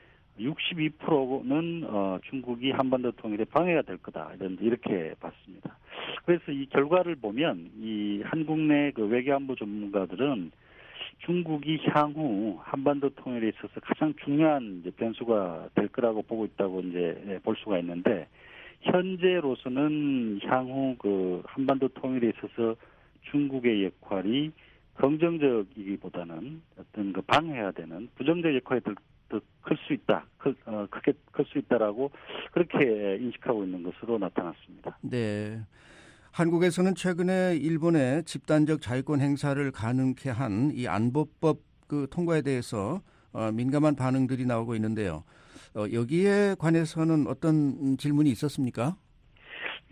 62%는 중국이 한반도 통일에 방해가 될 거다 이렇게 봤습니다. 그래서 이 결과를 보면 이 한국 내 외교안보 전문가들은 중국이 향후 한반도 통일에 있어서 가장 중요한 이제 변수가 될 거라고 보고 있다고 이제 볼 수가 있는데, 현재로서는 향후 한반도 통일에 있어서 중국의 역할이 긍정적이기보다는 어떤 방해해야 되는 부정적 역할이 더 클 수 있다, 크게 클 수 있다라고 그렇게 인식하고 있는 것으로 나타났습니다. 네. 한국에서는 최근에 일본의 집단적 자유권 행사를 가능케 한 이 안보법 통과에 대해서 민감한 반응들이 나오고 있는데요. 여기에 관해서는 어떤 질문이 있었습니까?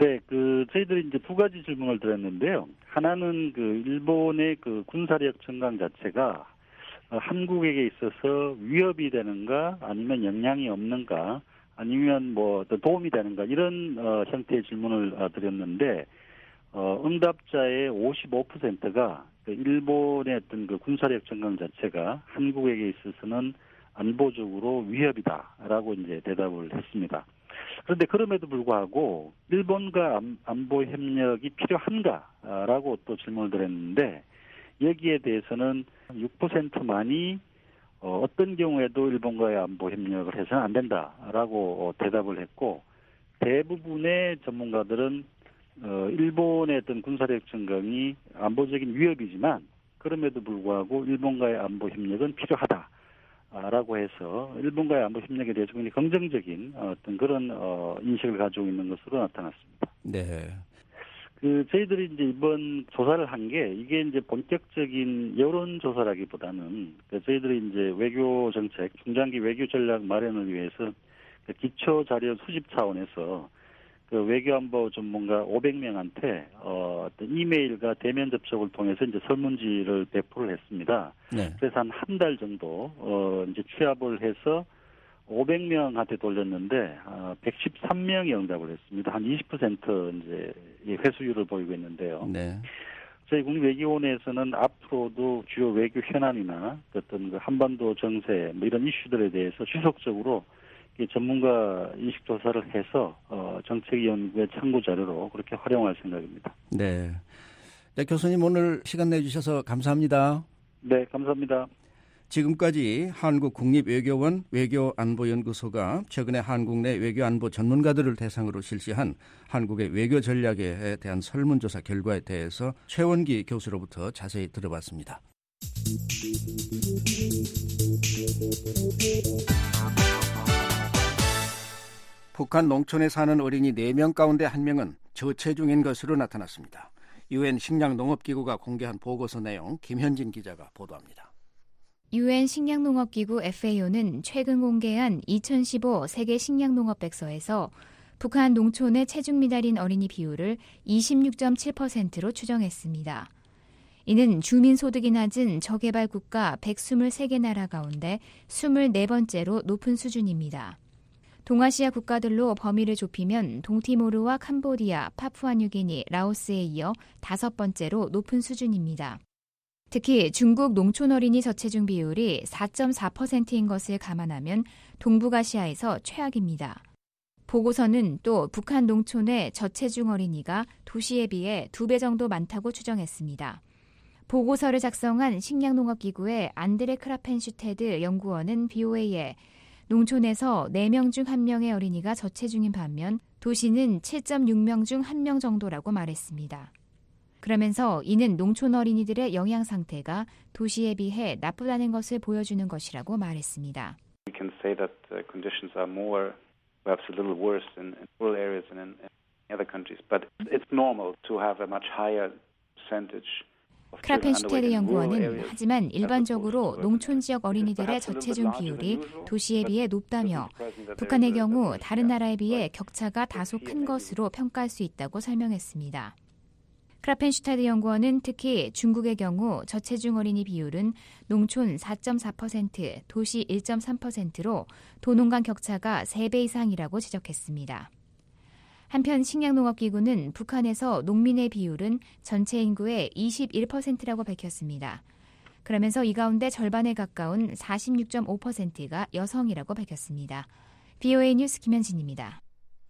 네, 저희들이 이제 두 가지 질문을 드렸는데요. 하나는 일본의 군사력 증강 자체가 한국에게 있어서 위협이 되는가, 아니면 영향이 없는가, 아니면 더 도움이 되는가, 이런 형태의 질문을 드렸는데, 응답자의 55%가 일본의 어떤 군사력 증강 자체가 한국에게 있어서는 안보적으로 위협이다라고 이제 대답을 했습니다. 그런데 그럼에도 불구하고 일본과 안보 협력이 필요한가라고 또 질문을 드렸는데, 여기에 대해서는 6%만이 어떤 경우에도 일본과의 안보 협력을 해서는 안 된다라고 대답을 했고, 대부분의 전문가들은 일본의 어떤 군사력 증강이 안보적인 위협이지만 그럼에도 불구하고 일본과의 안보 협력은 필요하다라고 해서 일본과의 안보 협력에 대해서 굉장히 긍정적인 어떤 그런 인식을 가지고 있는 것으로 나타났습니다. 네. 저희들이 이제 이번 조사를 한 게 이게 이제 본격적인 여론 조사라기보다는 저희들이 이제 외교 정책, 중장기 외교 전략 마련을 위해서 기초 자료 수집 차원에서 외교안보 전문가 500명한테 어떤 이메일과 대면 접촉을 통해서 이제 설문지를 배포를 했습니다. 네. 그래서 한 달 정도 이제 취합을 해서 500명한테 돌렸는데 113명이 응답을 했습니다. 한 20% 이제 회수율을 보이고 있는데요. 네. 저희 국립외교원에서는 앞으로도 주요 외교 현안이나 어떤 한반도 정세 이런 이슈들에 대해서 지속적으로 전문가 인식 조사를 해서 정책 연구의 참고 자료로 그렇게 활용할 생각입니다. 네. 네, 교수님 오늘 시간 내주셔서 감사합니다. 네, 감사합니다. 지금까지 한국국립외교원 외교안보연구소가 최근에 한국 내 외교안보 전문가들을 대상으로 실시한 한국의 외교 전략에 대한 설문조사 결과에 대해서 최원기 교수로부터 자세히 들어봤습니다. 북한 농촌에 사는 어린이 4명 가운데 1명은 저체중인 것으로 나타났습니다. UN 식량농업기구가 공개한 보고서 내용 김현진 기자가 보도합니다. UN 식량농업기구 FAO는 최근 공개한 2015 세계 식량농업백서에서 북한 농촌의 체중 미달인 어린이 비율을 26.7%로 추정했습니다. 이는 주민소득이 낮은 저개발 국가 123개 나라 가운데 24번째로 높은 수준입니다. 동아시아 국가들로 범위를 좁히면 동티모르와 캄보디아, 파푸아뉴기니, 라오스에 이어 5번째로 높은 수준입니다. 특히 중국 농촌 어린이 저체중 비율이 4.4%인 것을 감안하면 동북아시아에서 최악입니다. 보고서는 또 북한 농촌의 저체중 어린이가 도시에 비해 2배 정도 많다고 추정했습니다. 보고서를 작성한 식량농업기구의 안드레 크라펜슈테드 연구원은 BOA에 농촌에서 4명 중 1명의 어린이가 저체중인 반면 도시는 7.6명 중 1명 정도라고 말했습니다. 그러면서 이는 농촌 어린이들의 영양 상태가 도시에 비해 나쁘다는 것을 보여주는 것이라고 말했습니다. We can say that the conditions are more, perhaps a little worse in rural areas than in other countries, but it's normal to have a much higher percentage. 크라펜슈테르 연구원은 하지만 일반적으로 농촌 지역 어린이들의 저체중 비율이 도시에 비해 높다며 북한의 경우 다른 나라에 비해 격차가 다소 큰 것으로 평가할 수 있다고 설명했습니다. 크라펜슈테르 연구원은 특히 중국의 경우 저체중 어린이 비율은 농촌 4.4%, 도시 1.3%로 도농 간 격차가 3배 이상이라고 지적했습니다. 한편 식량농업기구는 북한에서 농민의 비율은 전체 인구의 21%라고 밝혔습니다. 그러면서 이 가운데 절반에 가까운 46.5%가 여성이라고 밝혔습니다. BOA 뉴스 김현진입니다.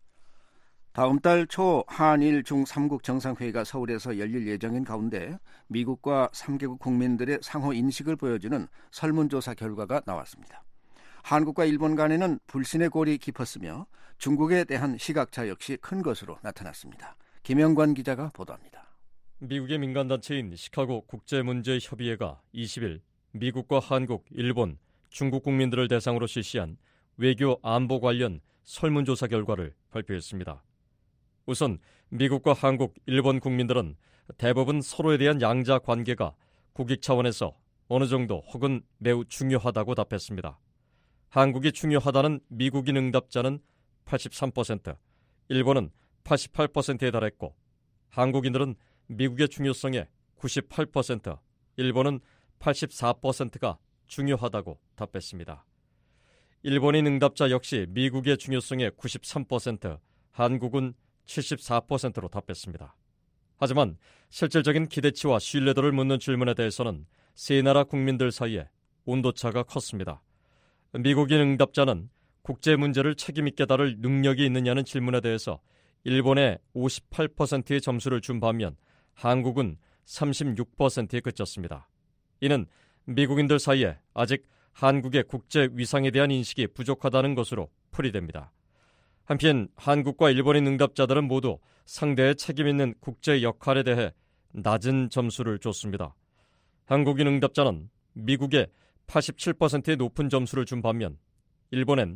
다음 달 초 한일 중 3국 정상회의가 서울에서 열릴 예정인 가운데 미국과 3개국 국민들의 상호 인식을 보여주는 설문조사 결과가 나왔습니다. 한국과 일본 간에는 불신의 골이 깊었으며 중국에 대한 시각차 역시 큰 것으로 나타났습니다. 김영관 기자가 보도합니다. 미국의 민간단체인 시카고 국제문제협의회가 20일 미국과 한국, 일본, 중국 국민들을 대상으로 실시한 외교 안보 관련 설문조사 결과를 발표했습니다. 우선 미국과 한국, 일본 국민들은 대부분 서로에 대한 양자 관계가 국익 차원에서 어느 정도 혹은 매우 중요하다고 답했습니다. 한국이 중요하다는 미국인 응답자는 83%, 일본은 88%에 달했고 한국인들은 미국의 중요성에 98%, 일본은 84%가 중요하다고 답했습니다. 일본인 응답자 역시 미국의 중요성에 93%, 한국은 74%로 답했습니다. 하지만 실질적인 기대치와 신뢰도를 묻는 질문에 대해서는 세 나라 국민들 사이에 온도차가 컸습니다. 미국인 응답자는 국제 문제를 책임있게 다룰 능력이 있느냐는 질문에 대해서 일본에 58%의 점수를 준 반면 한국은 36%에 그쳤습니다. 이는 미국인들 사이에 아직 한국의 국제 위상에 대한 인식이 부족하다는 것으로 풀이됩니다. 한편 한국과 일본인 응답자들은 모두 상대의 책임있는 국제 역할에 대해 낮은 점수를 줬습니다. 한국인 응답자는 미국에 87%의 높은 점수를 준 반면 일본엔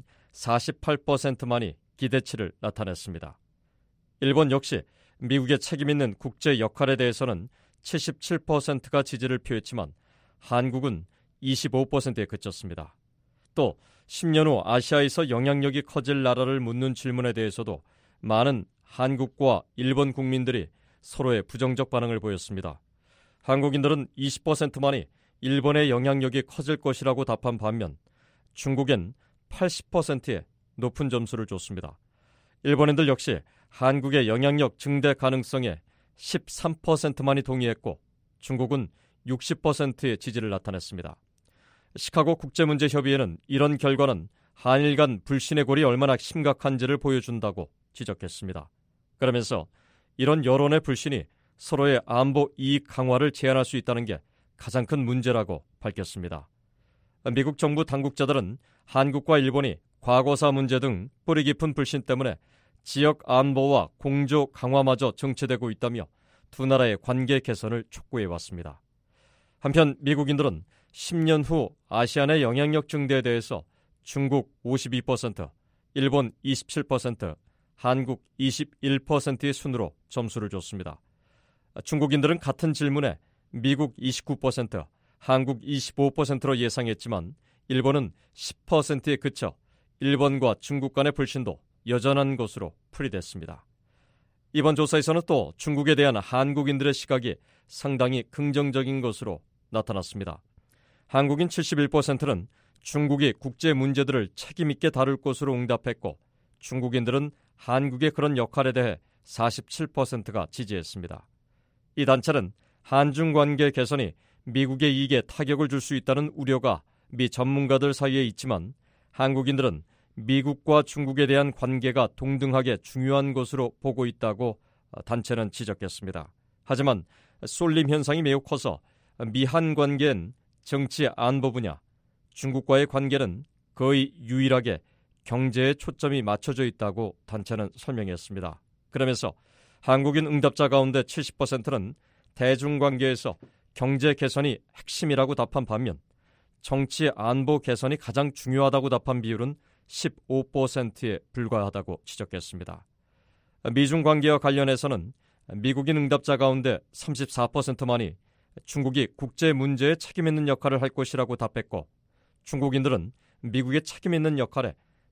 48%만이 기대치를 나타냈습니다. 일본 역시 미국의 책임있는 국제 역할에 대해서는 77%가 지지를 표했지만 한국은 25%에 그쳤습니다. 또 10년 후 아시아에서 영향력이 커질 나라를 묻는 질문에 대해서도 많은 한국과 일본 국민들이 서로의 부정적 반응을 보였습니다. 한국인들은 20%만이 일본의 영향력이 커질 것이라고 답한 반면 중국엔 80%의 높은 점수를 줬습니다. 일본인들 역시 한국의 영향력 증대 가능성에 13%만이 동의했고 중국은 60%의 지지를 나타냈습니다. 시카고 국제문제협의회는 이런 결과는 한일 간 불신의 골이 얼마나 심각한지를 보여준다고 지적했습니다. 그러면서 이런 여론의 불신이 서로의 안보 이익 강화를 제한할 수 있다는 게 가장 큰 문제라고 밝혔습니다. 미국 정부 당국자들은 한국과 일본이 과거사 문제 등 뿌리 깊은 불신 때문에 지역 안보와 공조 강화마저 정체되고 있다며 두 나라의 관계 개선을 촉구해왔습니다. 한편 미국인들은 10년 후 아시안의 영향력 증대에 대해서 중국 52%, 일본 27%, 한국 21%의 순으로 점수를 줬습니다. 중국인들은 같은 질문에 미국 29%, 한국 25%로 예상했지만 일본은 10%에 그쳐 일본과 중국 간의 불신도 여전한 것으로 풀이됐습니다. 이번 조사에서는 또 중국에 대한 한국인들의 시각이 상당히 긍정적인 것으로 나타났습니다. 한국인 71%는 중국이 국제 문제들을 책임있게 다룰 것으로 응답했고 중국인들은 한국의 그런 역할에 대해 47%가 지지했습니다. 이 단체는 한중 관계 개선이 미국의 이익에 타격을 줄 수 있다는 우려가 미 전문가들 사이에 있지만 한국인들은 미국과 중국에 대한 관계가 동등하게 중요한 것으로 보고 있다고 단체는 지적했습니다. 하지만 쏠림 현상이 매우 커서 미한 관계엔 정치 안보 분야, 중국과의 관계는 거의 유일하게 경제에 초점이 맞춰져 있다고 단체는 설명했습니다. 그러면서 한국인 응답자 가운데 70%는 대중관계에서 경제 개선이 핵심이라고 답한 반면 정치 안보 개선이 가장 중요하다고 답한 비율은 15%에 불과하다고 지적했습니다. 미중 관계와 관련해서는 미국인 응답자 가운데 34%만이 중국이 국제 문제에 책임 있는 역할을 할 것이라고 답했고 중국인들은 미국의 책임 있는 역할에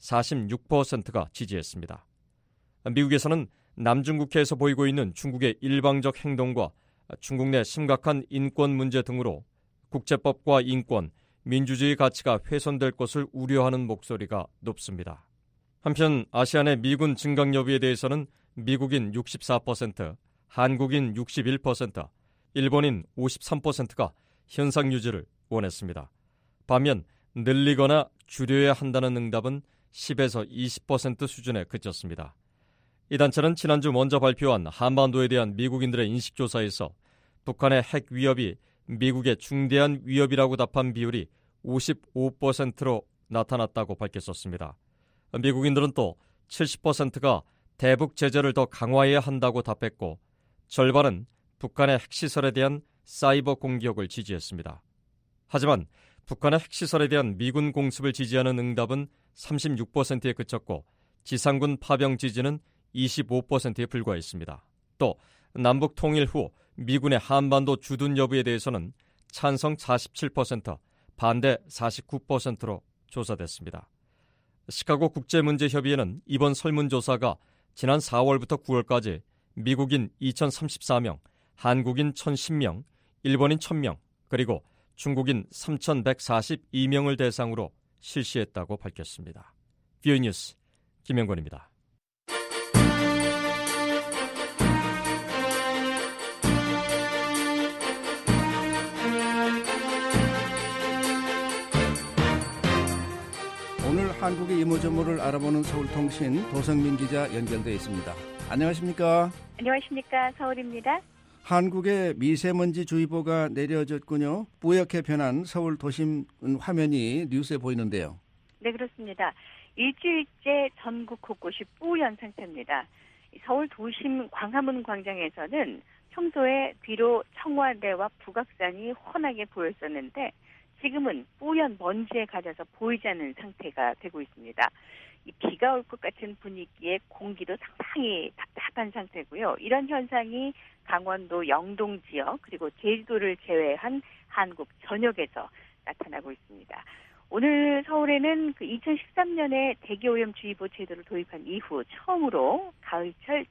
46%가 지지했습니다. 미국에서는 남중국해에서 보이고 있는 중국의 일방적 행동과 중국 내 심각한 인권 문제 등으로 국제법과 인권, 민주주의 가치가 훼손될 것을 우려하는 목소리가 높습니다. 한편 아시안의 미군 증강 여부에 대해서는 미국인 64%, 한국인 61%, 일본인 53%가 현상 유지를 원했습니다. 반면 늘리거나 줄여야 한다는 응답은 10에서 20% 수준에 그쳤습니다. 이 단체는 지난주 먼저 발표한 한반도에 대한 미국인들의 인식조사에서 북한의 핵 위협이 미국의 중대한 위협이라고 답한 비율이 55%로 나타났다고 밝혔었습니다. 미국인들은 또 70%가 대북 제재를 더 강화해야 한다고 답했고 절반은 북한의 핵시설에 대한 사이버 공격을 지지했습니다. 하지만 북한의 핵시설에 대한 미군 공습을 지지하는 응답은 36%에 그쳤고 지상군 파병 지지는 25%에 불과했습니다. 또 남북 통일 후 미군의 한반도 주둔 여부에 대해서는 찬성 47%, 반대 49%로 조사됐습니다. 시카고 국제문제협의회는 이번 설문조사가 지난 4월부터 9월까지 미국인 2,034명, 한국인 1,010명, 일본인 1,000명, 그리고 중국인 3,142명을 대상으로 실시했다고 밝혔습니다. VOA 뉴스 김영권입니다. 오늘 한국의 이모저모를 알아보는 서울통신 도성민 기자 연결되어 있습니다. 안녕하십니까? 안녕하십니까? 서울입니다. 한국의 미세먼지 주의보가 내려졌군요. 뿌옇게 변한 서울 도심 화면이 뉴스에 보이는데요. 네, 그렇습니다. 일주일째 전국 곳곳이 뿌연 상태입니다. 서울 도심 광화문 광장에서는 평소에 뒤로 청와대와 북악산이 훤하게 보였었는데 지금은 뿌연 먼지에 가려서 보이지 않는 상태가 되고 있습니다. 이 비가 올 것 같은 분위기에 공기도 상당히 답답한 상태고요. 이런 현상이 강원도 영동 지역 그리고 제주도를 제외한 한국 전역에서 나타나고 있습니다. 오늘 서울에는 2013년에 대기오염주의보 제도를 도입한 이후 처음으로 가을철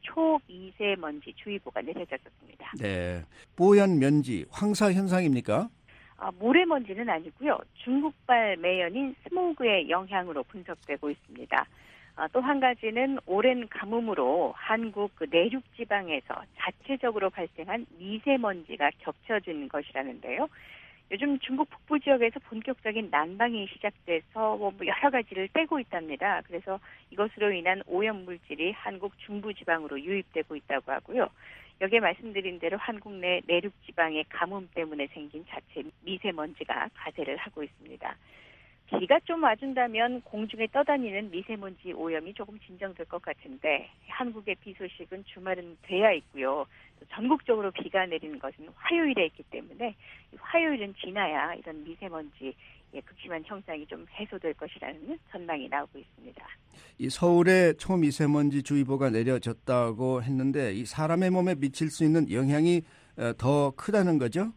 초미세먼지 주의보가 내려졌습니다. 네, 뽀얀 면지, 황사 현상입니까? 모래먼지는 아니고요. 중국발 매연인 스모그의 영향으로 분석되고 있습니다. 또 한 가지는 오랜 가뭄으로 한국 내륙 지방에서 자체적으로 발생한 미세먼지가 겹쳐진 것이라는데요. 요즘 중국 북부 지역에서 본격적인 난방이 시작돼서 여러 가지를 떼고 있답니다. 그래서 이것으로 인한 오염 물질이 한국 중부 지방으로 유입되고 있다고 하고요. 여기에 말씀드린 대로 한국 내 내륙 지방의 가뭄 때문에 생긴 자체 미세먼지가 가세를 하고 있습니다. 비가 좀 와준다면 공중에 떠다니는 미세먼지 오염이 조금 진정될 것 같은데 한국의 비 소식은 주말은 돼야 있고요. 전국적으로 비가 내리는 것은 화요일에 있기 때문에 화요일은 지나야 이런 미세먼지 극심한 형상이 좀 해소될 것이라는 전망이 나오고 있습니다. 이 서울에 초미세먼지 주의보가 내려졌다고 했는데 이 사람의 몸에 미칠 수 있는 영향이 더 크다는 거죠?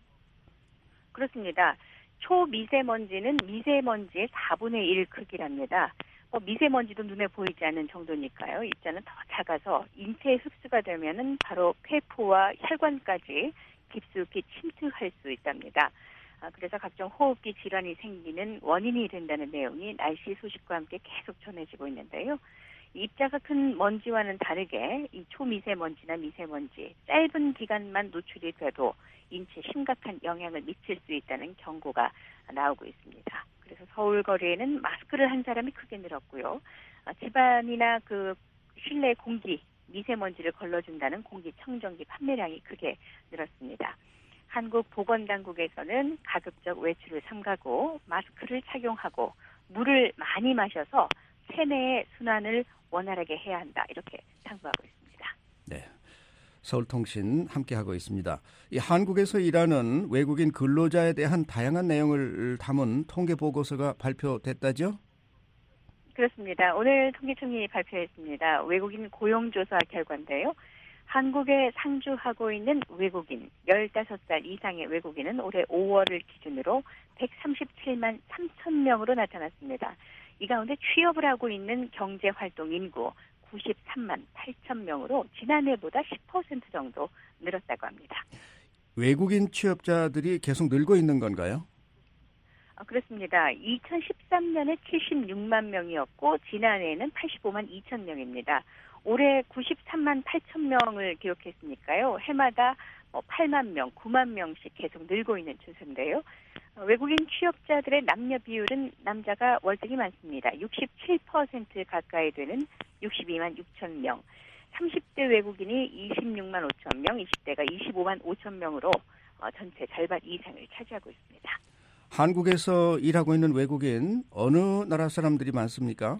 그렇습니다. 초미세먼지는 미세먼지의 4분의 1 크기랍니다. 미세먼지도 눈에 보이지 않는 정도니까요. 입자는 더 작아서 인체에 흡수가 되면은 바로 폐포와 혈관까지 깊숙이 침투할 수 있답니다. 그래서 각종 호흡기 질환이 생기는 원인이 된다는 내용이 날씨 소식과 함께 계속 전해지고 있는데요. 입자가 큰 먼지와는 다르게 이 초미세먼지나 미세먼지 짧은 기간만 노출이 돼도 인체에 심각한 영향을 미칠 수 있다는 경고가 나오고 있습니다. 그래서 서울 거리에는 마스크를 한 사람이 크게 늘었고요. 집안이나 실내 공기 미세먼지를 걸러준다는 공기청정기 판매량이 크게 늘었습니다. 한국보건당국에서는 가급적 외출을 삼가고 마스크를 착용하고 물을 많이 마셔서 체내의 순환을 원활하게 해야 한다. 이렇게 당부하고 있습니다. 네, 서울통신 함께하고 있습니다. 이 한국에서 일하는 외국인 근로자에 대한 다양한 내용을 담은 통계보고서가 발표됐다죠? 그렇습니다. 오늘 통계청이 발표했습니다. 외국인 고용조사 결과인데요. 한국에 상주하고 있는 외국인 15살 이상의 외국인은 올해 5월을 기준으로 137만 3천 명으로 나타났습니다. 이 가운데 취업을 하고 있는 경제활동 인구 93만 8천 명으로 지난해보다 10% 정도 늘었다고 합니다. 외국인 취업자들이 계속 늘고 있는 건가요? 그렇습니다. 2013년에 76만 명이었고 지난해에는 85만 2천 명입니다. 올해 93만 8천 명을 기록했으니까요. 해마다 8만 명, 9만 명씩 계속 늘고 있는 추세인데요. 외국인 취업자들의 남녀 비율은 남자가 월등히 많습니다. 67% 가까이 되는 62만 6천 명. 30대 외국인이 26만 5천 명, 20대가 25만 5천 명으로 전체 절반 이상을 차지하고 있습니다. 한국에서 일하고 있는 외국인 어느 나라 사람들이 많습니까?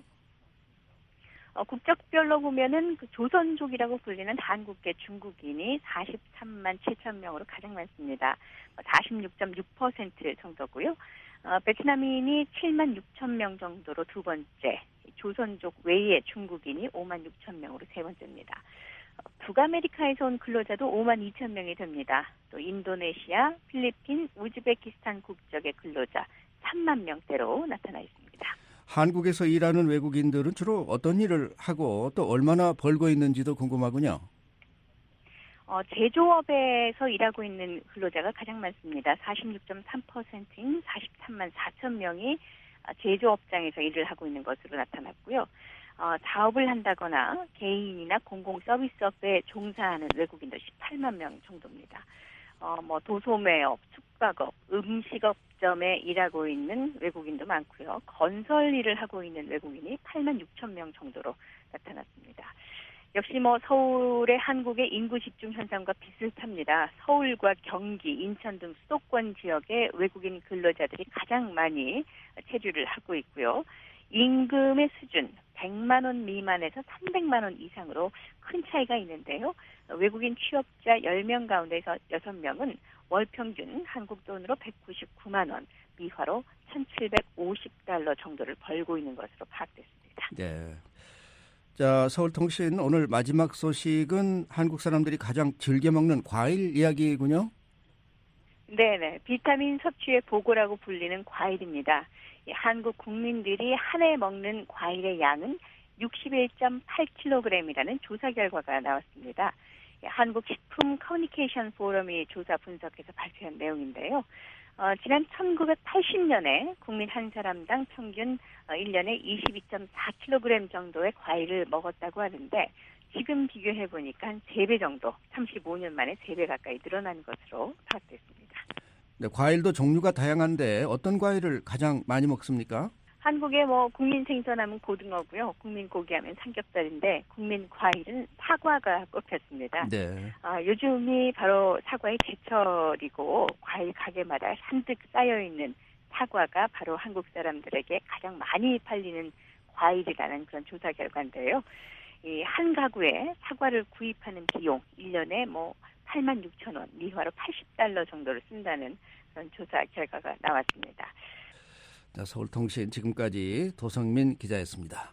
국적별로 보면은 조선족이라고 불리는 한국계 중국인이 43만 7천 명으로 가장 많습니다. 46.6% 정도고요. 베트남인이 7만 6천 명 정도로 두 번째, 조선족 외의 중국인이 5만 6천 명으로 세 번째입니다. 북아메리카에서 온 근로자도 5만 2천 명이 됩니다. 또 인도네시아, 필리핀, 우즈베키스탄 국적의 근로자 3만 명대로 나타나 있습니다. 한국에서 일하는 외국인들은 주로 어떤 일을 하고 또 얼마나 벌고 있는지도 궁금하군요. 제조업에서 일하고 있는 근로자가 가장 많습니다. 46.3%인 43만 4천 명이 제조업장에서 일을 하고 있는 것으로 나타났고요. 사업을 한다거나 개인이나 공공서비스업에 종사하는 외국인도 18만 명 정도입니다. 도소매업, 숙박업, 음식업점에 일하고 있는 외국인도 많고요. 건설 일을 하고 있는 외국인이 8만 6천 명 정도로 나타났습니다. 역시 서울의 한국의 인구 집중 현상과 비슷합니다. 서울과 경기, 인천 등 수도권 지역의 외국인 근로자들이 가장 많이 체류를 하고 있고요. 임금의 수준 100만 원 미만에서 300만 원 이상으로 큰 차이가 있는데요. 외국인 취업자 10명 가운데서 6명은 월 평균 한국 돈으로 199만 원, 미화로 1,750달러 정도를 벌고 있는 것으로 파악됐습니다. 네. 자, 서울통신 오늘 마지막 소식은 한국 사람들이 가장 즐겨 먹는 과일 이야기군요. 네네. 비타민 섭취의 보고라고 불리는 과일입니다. 한국 국민들이 한 해 먹는 과일의 양은 61.8kg이라는 조사 결과가 나왔습니다. 한국 식품 커뮤니케이션 포럼이 조사 분석해서 발표한 내용인데요. 지난 1980년에 국민 한 사람당 평균 1년에 22.4kg 정도의 과일을 먹었다고 하는데 지금 비교해보니까 한 3배 정도, 35년 만에 3배 가까이 늘어난 것으로 파악됐습니다. 네, 과일도 종류가 다양한데 어떤 과일을 가장 많이 먹습니까? 한국의 국민 생선하면 고등어고요. 국민 고기하면 삼겹살인데 국민 과일은 사과가 꼽혔습니다. 네. 요즘이 바로 사과의 제철이고 과일 가게마다 산뜩 쌓여있는 사과가 바로 한국 사람들에게 가장 많이 팔리는 과일이라는 그런 조사 결과인데요. 이 한 가구에 사과를 구입하는 비용 1년에 86,000원, 미화로 80달러 정도를 쓴다는 그런 조사 결과가 나왔습니다. 자, 서울통신 지금까지 도성민 기자였습니다.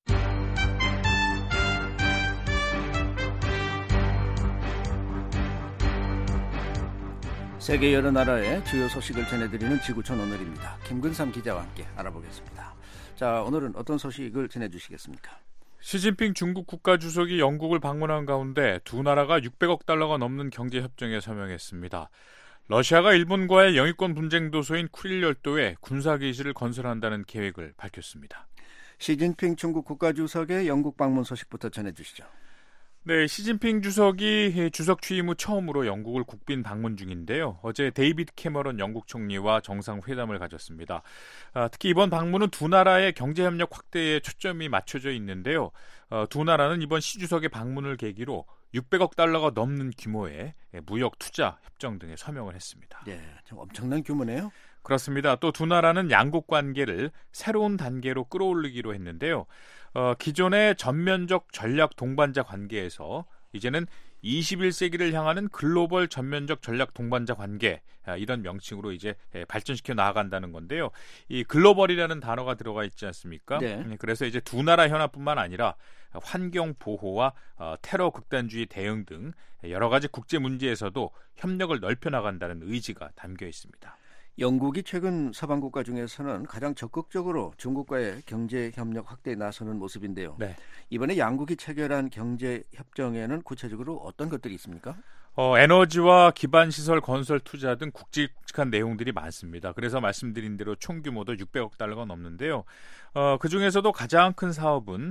세계 여러 나라의 주요 소식을 전해드리는 지구촌 오늘입니다. 김근삼 기자와 함께 알아보겠습니다. 자, 오늘은 어떤 소식을 전해주시겠습니까? 시진핑 중국 국가주석이 영국을 방문한 가운데 두 나라가 600억 달러가 넘는 경제협정에 서명했습니다. 러시아가 일본과의 영유권 분쟁 도소인 쿠릴 열도에 군사기지를 건설한다는 계획을 밝혔습니다. 시진핑 중국 국가주석의 영국 방문 소식부터 전해주시죠. 네, 시진핑 주석이 주석 취임 후 처음으로 영국을 국빈 방문 중인데요. 어제 데이비드 캐머런 영국 총리와 정상회담을 가졌습니다. 특히 이번 방문은 두 나라의 경제협력 확대에 초점이 맞춰져 있는데요. 두 나라는 이번 시 주석의 방문을 계기로 600억 달러가 넘는 규모의 무역 투자 협정 등에 서명을 했습니다. 네, 좀 엄청난 규모네요. 그렇습니다. 또 두 나라는 양국 관계를 새로운 단계로 끌어올리기로 했는데요. 기존의 전면적 전략 동반자 관계에서 이제는 21세기를 향하는 글로벌 전면적 전략 동반자 관계, 이런 명칭으로 이제 발전시켜 나아간다는 건데요. 이 글로벌이라는 단어가 들어가 있지 않습니까? 네. 그래서 이제 두 나라 현안뿐만 아니라 환경 보호와 테러 극단주의 대응 등 여러 가지 국제 문제에서도 협력을 넓혀 나간다는 의지가 담겨 있습니다. 영국이 최근 서방 국가 중에서는 가장 적극적으로 중국과의 경제 협력 확대에 나서는 모습인데요. 네. 이번에 양국이 체결한 경제 협정에는 구체적으로 어떤 것들이 있습니까? 에너지와 기반시설 건설 투자 등 굵직굵직한 내용들이 많습니다. 그래서 말씀드린 대로 총 규모도 600억 달러가 넘는데요. 그중에서도 가장 큰 사업은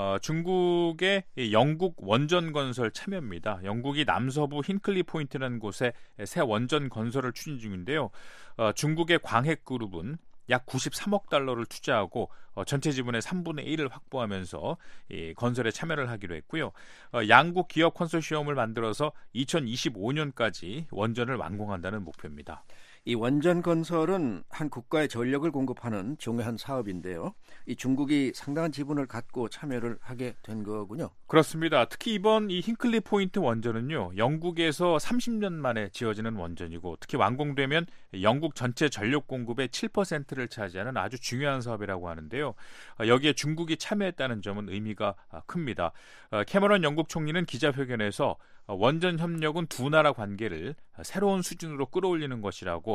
중국의 영국 원전 건설 참여입니다. 영국이 남서부 힌클리 포인트라는 곳에 새 원전 건설을 추진 중인데요. 중국의 광핵그룹은 약 93억 달러를 투자하고 전체 지분의 3분의 1을 확보하면서 이 건설에 참여를 하기로 했고요. 양국 기업 컨소시엄을 만들어서 2025년까지 원전을 완공한다는 목표입니다. 이 원전 건설은 한 국가의 전력을 공급하는 중요한 사업인데요. 이 중국이 상당한 지분을 갖고 참여를 하게 된 거군요. 그렇습니다. 특히 이번 이 힌클리 포인트 원전은요, 영국에서 30년 만에 지어지는 원전이고, 특히 완공되면 영국 전체 전력 공급의 7%를 차지하는 아주 중요한 사업이라고 하는데요. 여기에 중국이 참여했다는 점은 의미가 큽니다. 캐머런 영국 총리는 기자회견에서 원전 협력은 두 나라 관계를 새로운 수준으로 끌어올리는 것이라고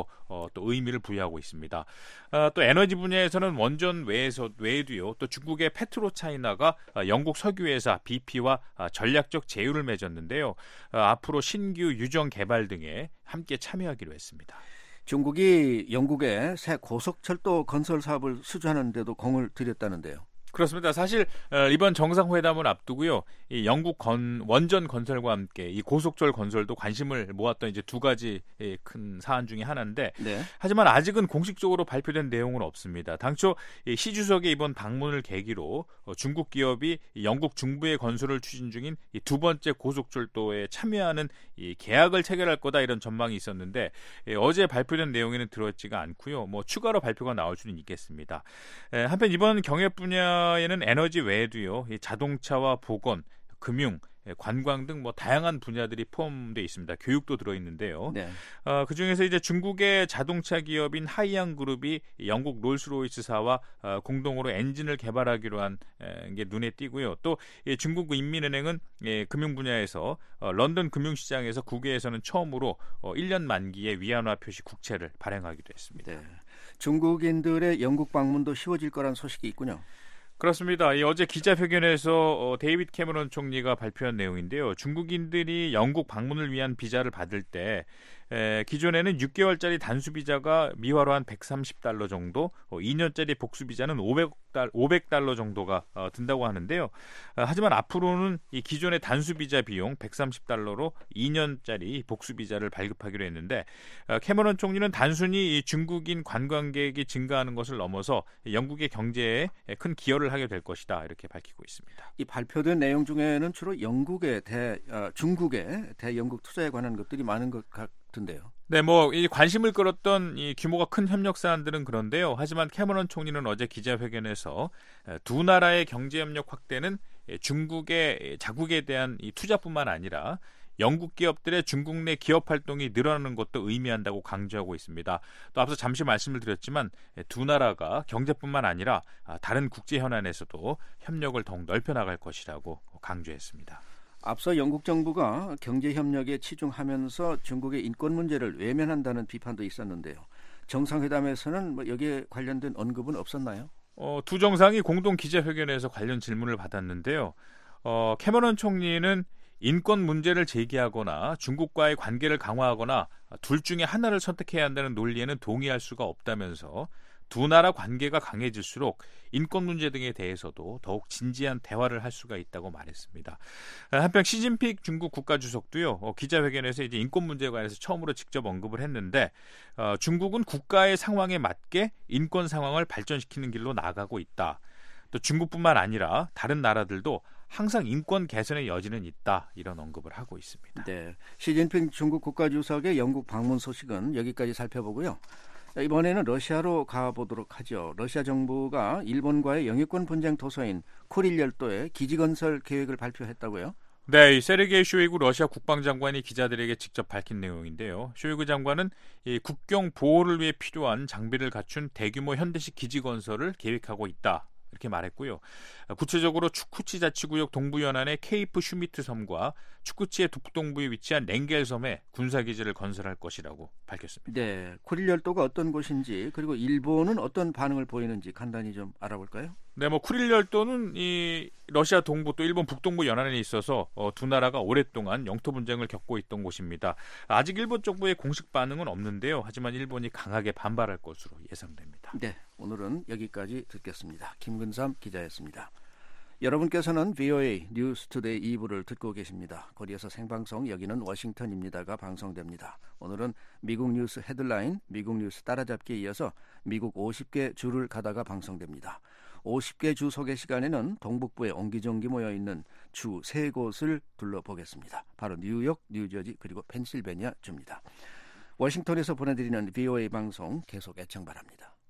것으로 또 의미를 부여하고 있습니다. 또 에너지 분야에서는 원전 외에도요. 또 중국의 페트로차이나가 영국 석유회사 BP와 전략적 제휴를 맺었는데요. 앞으로 신규 유정 개발 등에 함께 참여하기로 했습니다. 중국이 영국에 새 고속철도 건설 사업을 수주하는 데도 공을 들였다는데요. 그렇습니다. 사실 이번 정상회담을 앞두고요, 이 영국 원전 건설과 함께 이 고속철 건설도 관심을 모았던 이제 두 가지 큰 사안 중에 하나인데, 네. 하지만 아직은 공식적으로 발표된 내용은 없습니다. 당초 시 주석의 이번 방문을 계기로 중국 기업이 영국 중부의 건설을 추진 중인 이 두 번째 고속철도에 참여하는 이 계약을 체결할 거다 이런 전망이 있었는데 어제 발표된 내용에는 들어있지가 않고요. 뭐 추가로 발표가 나올 수는 있겠습니다. 한편 이번 경협 분야에는 에너지 외에도요, 이 자동차와 보건, 금융, 관광 등 뭐 다양한 분야들이 포함되어 있습니다. 교육도 들어있는데요. 네. 그중에서 이제 중국의 자동차 기업인 하이안 그룹이 영국 롤스로이스사와 공동으로 엔진을 개발하기로 한 게 눈에 띄고요. 또 중국 인민은행은 금융 분야에서 런던 금융시장에서 국외에서는 처음으로 1년 만기의 위안화 표시 국채를 발행하기도 했습니다. 네. 중국인들의 영국 방문도 쉬워질 거란 소식이 있군요. 그렇습니다. 어제 기자회견에서 데이빗 캐머런 총리가 발표한 내용인데요. 중국인들이 영국 방문을 위한 비자를 받을 때 기존에는 6개월짜리 단수 비자가 미화로 한 $130 정도, 2년짜리 복수 비자는 $500 정도가 든다고 하는데요. 하지만 앞으로는 이 기존의 단수 비자 비용 $130로 2년짜리 복수 비자를 발급하기로 했는데, 캐머런 총리는 단순히 이 중국인 관광객이 증가하는 것을 넘어서 영국의 경제에 큰 기여를 하게 될 것이다 이렇게 밝히고 있습니다. 이 발표된 내용 중에는 주로 중국의 대영국 투자에 관한 것들이 많은 것 같은데요. 네, 뭐 이 관심을 끌었던 이 규모가 큰 협력 사안들은 그런데요. 하지만 캐머런 총리는 어제 기자회견에서 두 나라의 경제 협력 확대는 중국의 자국에 대한 이 투자뿐만 아니라 영국 기업들의 중국 내 기업 활동이 늘어나는 것도 의미한다고 강조하고 있습니다. 또 앞서 잠시 말씀을 드렸지만 두 나라가 경제뿐만 아니라 다른 국제 현안에서도 협력을 더욱 넓혀 나갈 것이라고 강조했습니다. 앞서 영국 정부가 경제 협력에 치중하면서 중국의 인권 문제를 외면한다는 비판도 있었는데요. 정상회담에서는 뭐 여기에 관련된 언급은 없었나요? 두 정상이 공동 기자회견에서 관련 질문을 받았는데요. 캐머런 총리는 인권 문제를 제기하거나 중국과의 관계를 강화하거나 둘 중에 하나를 선택해야 한다는 논리에는 동의할 수가 없다면서 두 나라 관계가 강해질수록 인권 문제 등에 대해서도 더욱 진지한 대화를 할 수가 있다고 말했습니다. 한편 시진핑 중국 국가주석도요, 기자회견에서 이제 인권 문제에 관해서 처음으로 직접 언급을 했는데, 중국은 국가의 상황에 맞게 인권 상황을 발전시키는 길로 나아가고 있다. 또 중국뿐만 아니라 다른 나라들도 항상 인권 개선의 여지는 있다, 이런 언급을 하고 있습니다. 네, 시진핑 중국 국가주석의 영국 방문 소식은 여기까지 살펴보고요. 이번에는 러시아로 가보도록 하죠. 러시아 정부가 일본과의 영유권 분쟁 도서인 쿠릴 열도에 기지 건설 계획을 발표했다고요? 네, 세르게이 쇼이구 러시아 국방장관이 기자들에게 직접 밝힌 내용인데요. 쇼이구 장관은 이 국경 보호를 위해 필요한 장비를 갖춘 대규모 현대식 기지 건설을 계획하고 있다, 이렇게 말했고요. 구체적으로 추쿠치 자치구역 동부 연안의 케이프 슈미트 섬과 추쿠치의 북동부에 위치한 랭겔 섬에 군사기지를 건설할 것이라고 밝혔습니다. 네, 쿠릴 열도가 어떤 곳인지, 그리고 일본은 어떤 반응을 보이는지 간단히 좀 알아볼까요? 네, 뭐 쿠릴 열도는 이 러시아 동부 또 일본 북동부 연안에 있어서 두 나라가 오랫동안 영토 분쟁을 겪고 있던 곳입니다. 아직 일본 정부의 공식 반응은 없는데요. 하지만 일본이 강하게 반발할 것으로 예상됩니다. 네, 오늘은 여기까지 듣겠습니다. 김근삼 기자였습니다. 여러분께서는 VOA 뉴스 투데이 2부를 듣고 계십니다. 거리에서 생방송, 여기는 워싱턴입니다가 방송됩니다. 오늘은 미국 뉴스 헤드라인, 미국 뉴스 따라잡기에 이어서 미국 50개 주를 가다가 방송됩니다. 50개 주 소개 시간에는 동북부에 옹기종기 모여있는 주 3곳을 둘러보겠습니다. 바로 뉴욕, 뉴저지, 그리고 펜실베니아 주입니다. 워싱턴에서 보내드리는 VOA 방송 계속 애청 바랍니다.